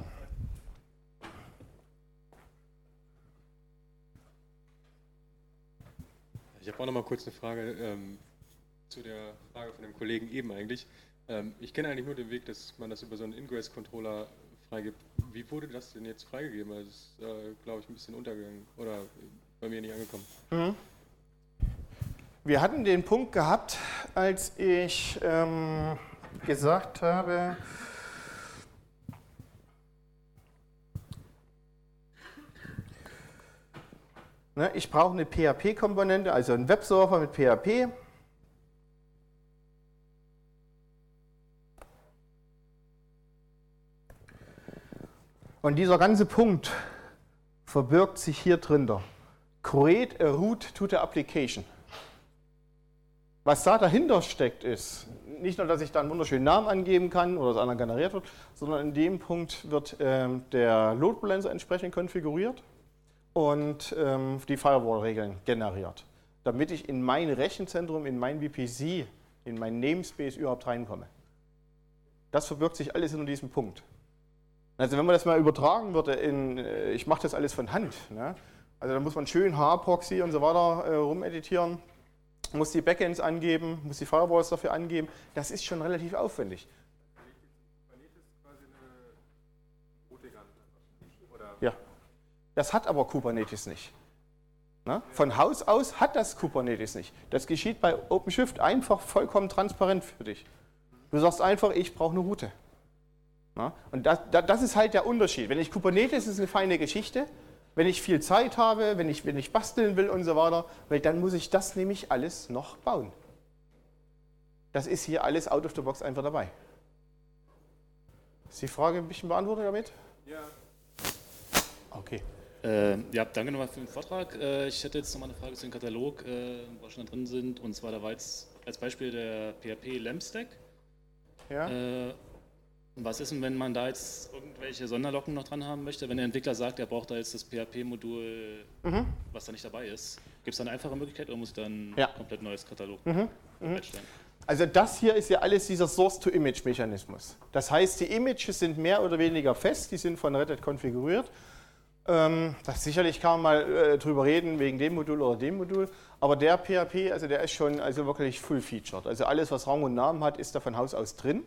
Ich habe auch noch mal kurz eine Frage zu der Frage von dem Kollegen eben eigentlich. Ich kenne eigentlich nur den Weg, dass man das über so einen Ingress-Controller freigibt. Wie wurde das denn jetzt freigegeben? Also das ist, glaube ich, ein bisschen untergegangen oder bei mir nicht angekommen. Mhm. Wir hatten den Punkt gehabt, als ich gesagt habe, ich brauche eine PHP-Komponente, also einen Webserver mit PHP. Und dieser ganze Punkt verbirgt sich hier drin. Create a root to the application. Was da dahinter steckt, ist nicht nur, dass ich da einen wunderschönen Namen angeben kann oder das einer generiert wird, sondern in dem Punkt wird der Load Balancer entsprechend konfiguriert und die Firewall-Regeln generiert, damit ich in mein Rechenzentrum, in mein VPC, in mein Namespace überhaupt reinkomme. Das verbirgt sich alles in diesem Punkt. Also wenn man das mal übertragen würde ich mache das alles von Hand, ne? Also da muss man schön H-Proxy und so weiter rumeditieren, muss die Backends angeben, muss die Firewalls dafür angeben, das ist schon relativ aufwendig. Ja. Das hat aber Kubernetes nicht. Na? Von Haus aus hat das Kubernetes nicht. Das geschieht bei OpenShift einfach vollkommen transparent für dich. Du sagst einfach, ich brauche eine Route. Na? Und das ist halt der Unterschied. Wenn ich Kubernetes ist eine feine Geschichte, wenn ich viel Zeit habe, wenn ich basteln will und so weiter, weil dann muss ich das nämlich alles noch bauen. Das ist hier alles out of the box einfach dabei. Ist die Frage ein bisschen beantwortet damit? Ja. Okay. Ja, danke nochmal für den Vortrag. Ich hätte jetzt nochmal eine Frage zu dem Katalog, wo wir schon drin sind. Und zwar, da war jetzt als Beispiel der PHP LAMP Stack. Ja. Was ist denn, wenn man da jetzt irgendwelche Sonderlocken noch dran haben möchte? Wenn der Entwickler sagt, er braucht da jetzt das PHP-Modul, was da nicht dabei ist. Gibt es da eine einfache Möglichkeit oder muss ich dann ein komplett neues Katalog erstellen? Also das hier ist ja alles dieser Source-to-Image-Mechanismus. Das heißt, die Images sind mehr oder weniger fest, die sind von Red Hat konfiguriert. Sicherlich kann man mal drüber reden, wegen dem Modul oder dem Modul, aber der PHP, also der ist schon wirklich full-featured. Also alles, was Rang und Namen hat, ist da von Haus aus drin.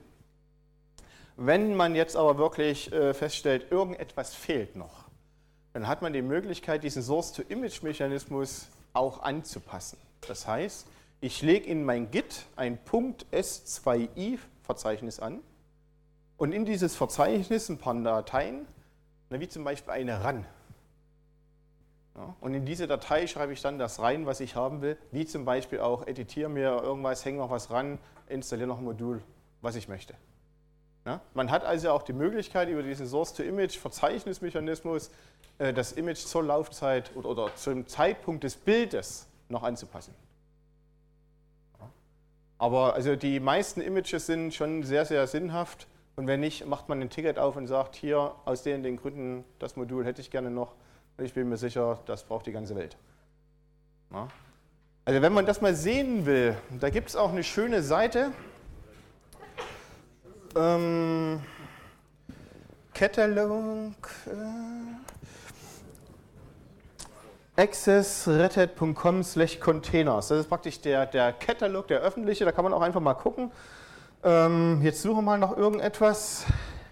Wenn man jetzt aber wirklich feststellt, irgendetwas fehlt noch, dann hat man die Möglichkeit, diesen Source-to-Image-Mechanismus auch anzupassen. Das heißt, ich lege in mein Git ein .s2i-Verzeichnis an und in dieses Verzeichnis ein paar Dateien, wie zum Beispiel eine RAN. Ja, und in diese Datei schreibe ich dann das rein, was ich haben will, wie zum Beispiel auch editiere mir irgendwas, hänge noch was ran, installiere noch ein Modul, was ich möchte. Ja, man hat also auch die Möglichkeit, über diesen Source-to-Image-Verzeichnismechanismus das Image zur Laufzeit oder zum Zeitpunkt des Bildes noch anzupassen. Ja. Aber also die meisten Images sind schon sehr, sehr sinnhaft und wenn nicht, macht man ein Ticket auf und sagt, hier, aus den Gründen, das Modul hätte ich gerne noch und ich bin mir sicher, das braucht die ganze Welt. Ja. Also wenn man das mal sehen will, da gibt es auch eine schöne Seite, Catalog access-redhat.com/containers. Das ist praktisch der Katalog, der öffentliche, da kann man auch einfach mal gucken. Jetzt suchen wir mal noch irgendetwas.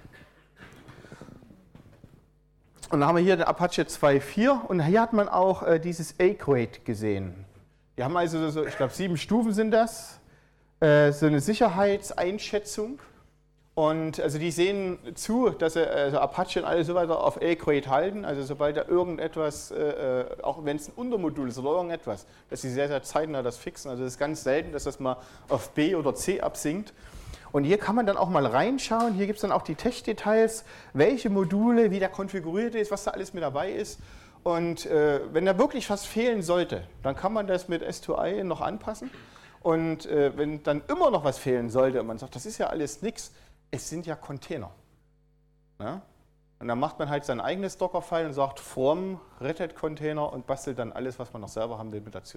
Und dann haben wir hier den Apache 2.4 und hier hat man auch dieses A-Crate gesehen. Wir haben also, ich glaube 7 Stufen sind das. so eine Sicherheitseinschätzung. Und also die sehen zu, dass sie also Apache und alles so weiter auf A-Grade halten. Also sobald da irgendetwas, auch wenn es ein Untermodul ist oder irgendetwas, dass sie sehr, sehr zeitnah das fixen. Also es ist ganz selten, dass das mal auf B oder C absinkt. Und hier kann man dann auch mal reinschauen. Hier gibt es dann auch die Tech-Details, welche Module, wie der konfiguriert ist, was da alles mit dabei ist. Und wenn da wirklich was fehlen sollte, dann kann man das mit S2I noch anpassen. Und wenn dann immer noch was fehlen sollte und man sagt, das ist ja alles nichts, es sind ja Container. Ja? Und dann macht man halt sein eigenes Docker-File und sagt from Red-Hat-Container und bastelt dann alles, was man noch selber haben will, mit dazu.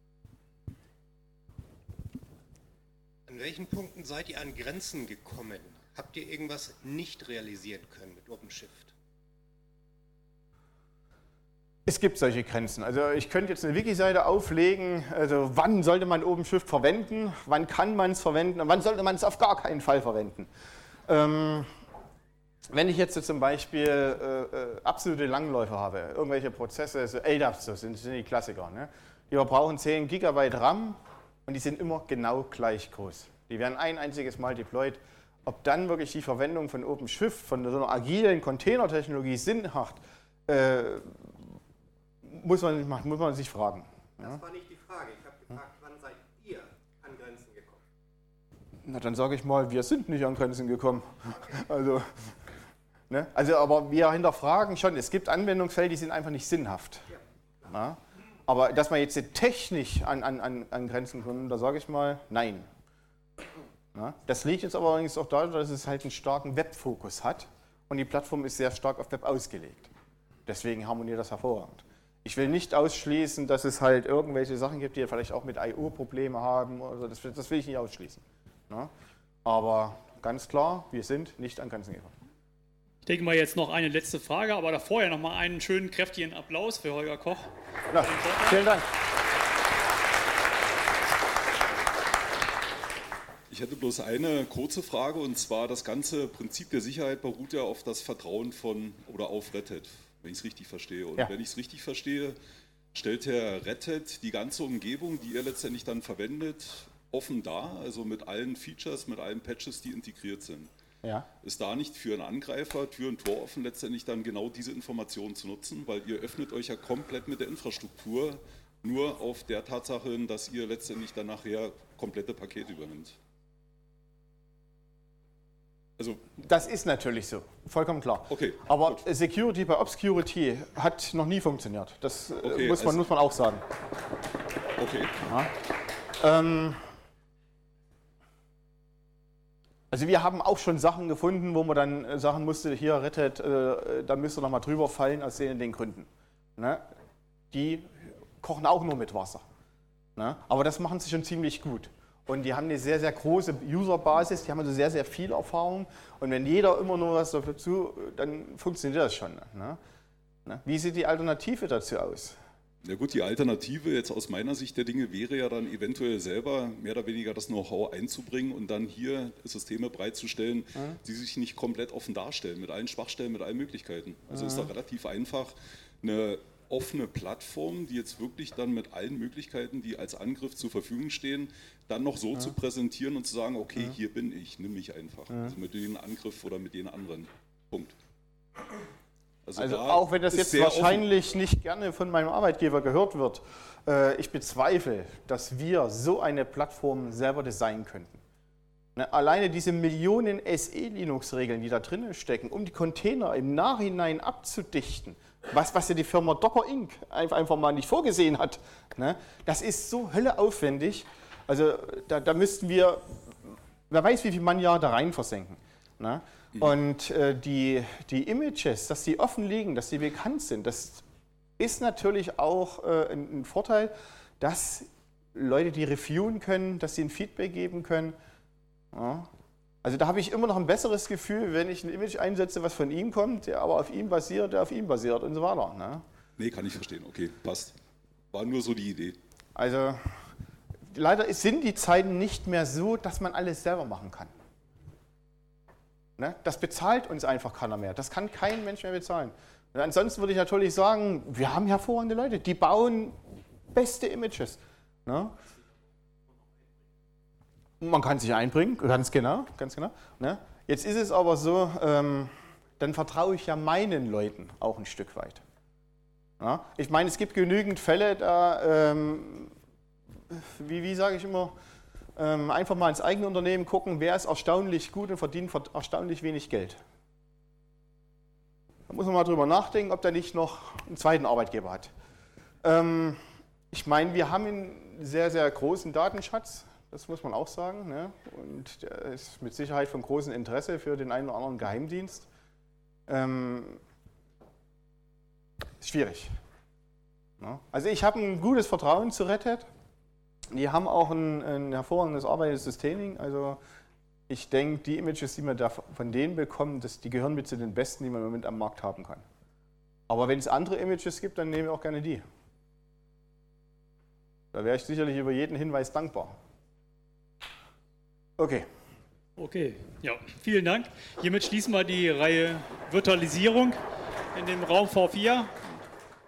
An welchen Punkten seid ihr an Grenzen gekommen? Habt ihr irgendwas nicht realisieren können mit OpenShift? Es gibt solche Grenzen. Also ich könnte jetzt eine Wiki-Seite auflegen, also wann sollte man OpenShift verwenden, wann kann man es verwenden und wann sollte man es auf gar keinen Fall verwenden. Wenn ich jetzt so zum Beispiel absolute Langläufe habe, irgendwelche Prozesse, so LDAPs, das sind die Klassiker, ne? Die brauchen 10 GB RAM und die sind immer genau gleich groß. Die werden ein einziges Mal deployed. Ob dann wirklich die Verwendung von OpenShift, von so einer agilen Containertechnologie Sinn hat, muss man sich fragen. Das war nicht die Frage. Ich habe gefragt, wann seid ihr an Grenzen gekommen? Na, dann sage ich mal, wir sind nicht an Grenzen gekommen. Also, ne? Aber wir hinterfragen schon, es gibt Anwendungsfälle, die sind einfach nicht sinnhaft. Ja. Aber dass man jetzt technisch an Grenzen kommt, da sage ich mal, nein. Ja. Das liegt jetzt aber allerdings auch daran, dass es halt einen starken Webfokus hat und die Plattform ist sehr stark auf Web ausgelegt. Deswegen harmoniert das hervorragend. Ich will nicht ausschließen, dass es halt irgendwelche Sachen gibt, die vielleicht auch mit I/O Probleme haben. Oder so. Das will ich nicht ausschließen. Ne? Aber ganz klar, wir sind nicht an Grenzen gekommen. Ich denke mal jetzt noch eine letzte Frage, aber davor ja noch mal einen schönen, kräftigen Applaus für Holger Koch. Ja, vielen Dank. Ich hätte bloß eine kurze Frage, und zwar das ganze Prinzip der Sicherheit beruht ja auf das Vertrauen auf Red Hat, wenn ich es richtig verstehe. Und wenn ich es richtig verstehe, stellt Herr Red Hat die ganze Umgebung, die ihr letztendlich dann verwendet, offen dar, also mit allen Features, mit allen Patches, die integriert sind. Ja. Ist da nicht für einen Angreifer Tür und Tor offen, letztendlich dann genau diese Informationen zu nutzen, weil ihr öffnet euch ja komplett mit der Infrastruktur nur auf der Tatsache hin, dass ihr letztendlich dann nachher komplette Pakete übernimmt. Also, das ist natürlich so, vollkommen klar. Okay, aber gut. Security bei Obscurity hat noch nie funktioniert. Das muss man auch sagen. Okay. Ja. Also wir haben auch schon Sachen gefunden, wo man dann sagen musste, hier Red Hat, da müsst ihr nochmal drüber fallen aus den Gründen. Ne? Die kochen auch nur mit Wasser. Ne? Aber das machen sie schon ziemlich gut. Und die haben eine sehr, sehr große Userbasis, die haben also sehr, sehr viel Erfahrung. Und wenn jeder immer nur was dazu, dann funktioniert das schon. Ne? Wie sieht die Alternative dazu aus? Ja gut, die Alternative jetzt aus meiner Sicht der Dinge wäre ja dann eventuell selber mehr oder weniger das Know-how einzubringen und dann hier Systeme bereitzustellen, die sich nicht komplett offen darstellen, mit allen Schwachstellen, mit allen Möglichkeiten. Also ist da relativ einfach eine offene Plattform, die jetzt wirklich dann mit allen Möglichkeiten, die als Angriff zur Verfügung stehen, dann noch so zu präsentieren und zu sagen, okay, hier bin ich, nimm mich einfach. Also mit dem Angriff oder mit den anderen. Punkt. Also auch wenn das jetzt wahrscheinlich nicht gerne von meinem Arbeitgeber gehört wird, ich bezweifle, dass wir so eine Plattform selber designen könnten. Ne, alleine diese Millionen SE-Linux-Regeln, die da drinnen stecken, um die Container im Nachhinein abzudichten, was ja die Firma Docker Inc. einfach mal nicht vorgesehen hat, ne, das ist so hölleaufwendig. Also da müssten wir, wer weiß wie viel Mannjahre da rein versenken. Ne? Und die Images, dass die offen liegen, dass die bekannt sind, das ist natürlich auch ein Vorteil, dass Leute die reviewen können, dass sie ein Feedback geben können. Ja. Also da habe ich immer noch ein besseres Gefühl, wenn ich ein Image einsetze, was von ihm kommt, der aber auf ihm basiert, der auf ihm basiert und so weiter. Ne? Nee, kann ich verstehen. Okay, passt. War nur so die Idee. Also leider sind die Zeiten nicht mehr so, dass man alles selber machen kann. Ne? Das bezahlt uns einfach keiner mehr. Das kann kein Mensch mehr bezahlen. Und ansonsten würde ich natürlich sagen, wir haben hervorragende Leute, die bauen beste Images. Ne? Man kann sich einbringen, ganz genau. Ne? Jetzt ist es aber so, dann vertraue ich ja meinen Leuten auch ein Stück weit. Ja? Ich meine, es gibt genügend Fälle, da, wie sage ich immer, einfach mal ins eigene Unternehmen gucken, wer ist erstaunlich gut und verdient erstaunlich wenig Geld. Da muss man mal drüber nachdenken, ob der nicht noch einen zweiten Arbeitgeber hat. Ich meine, wir haben einen sehr, sehr großen Datenschatz, das muss man auch sagen. Ne? Und der ist mit Sicherheit von großem Interesse für den einen oder anderen Geheimdienst. Schwierig. Ja? Also ich habe ein gutes Vertrauen zu Red Hat. Die haben auch ein hervorragendes Arbeitssystem. Also ich denke, die Images, die man da von denen bekommt, die gehören mit zu den besten, die man im Moment am Markt haben kann. Aber wenn es andere Images gibt, dann nehme ich auch gerne die. Da wäre ich sicherlich über jeden Hinweis dankbar. Okay. Okay, ja, vielen Dank. Hiermit schließen wir die Reihe Virtualisierung in dem Raum V4.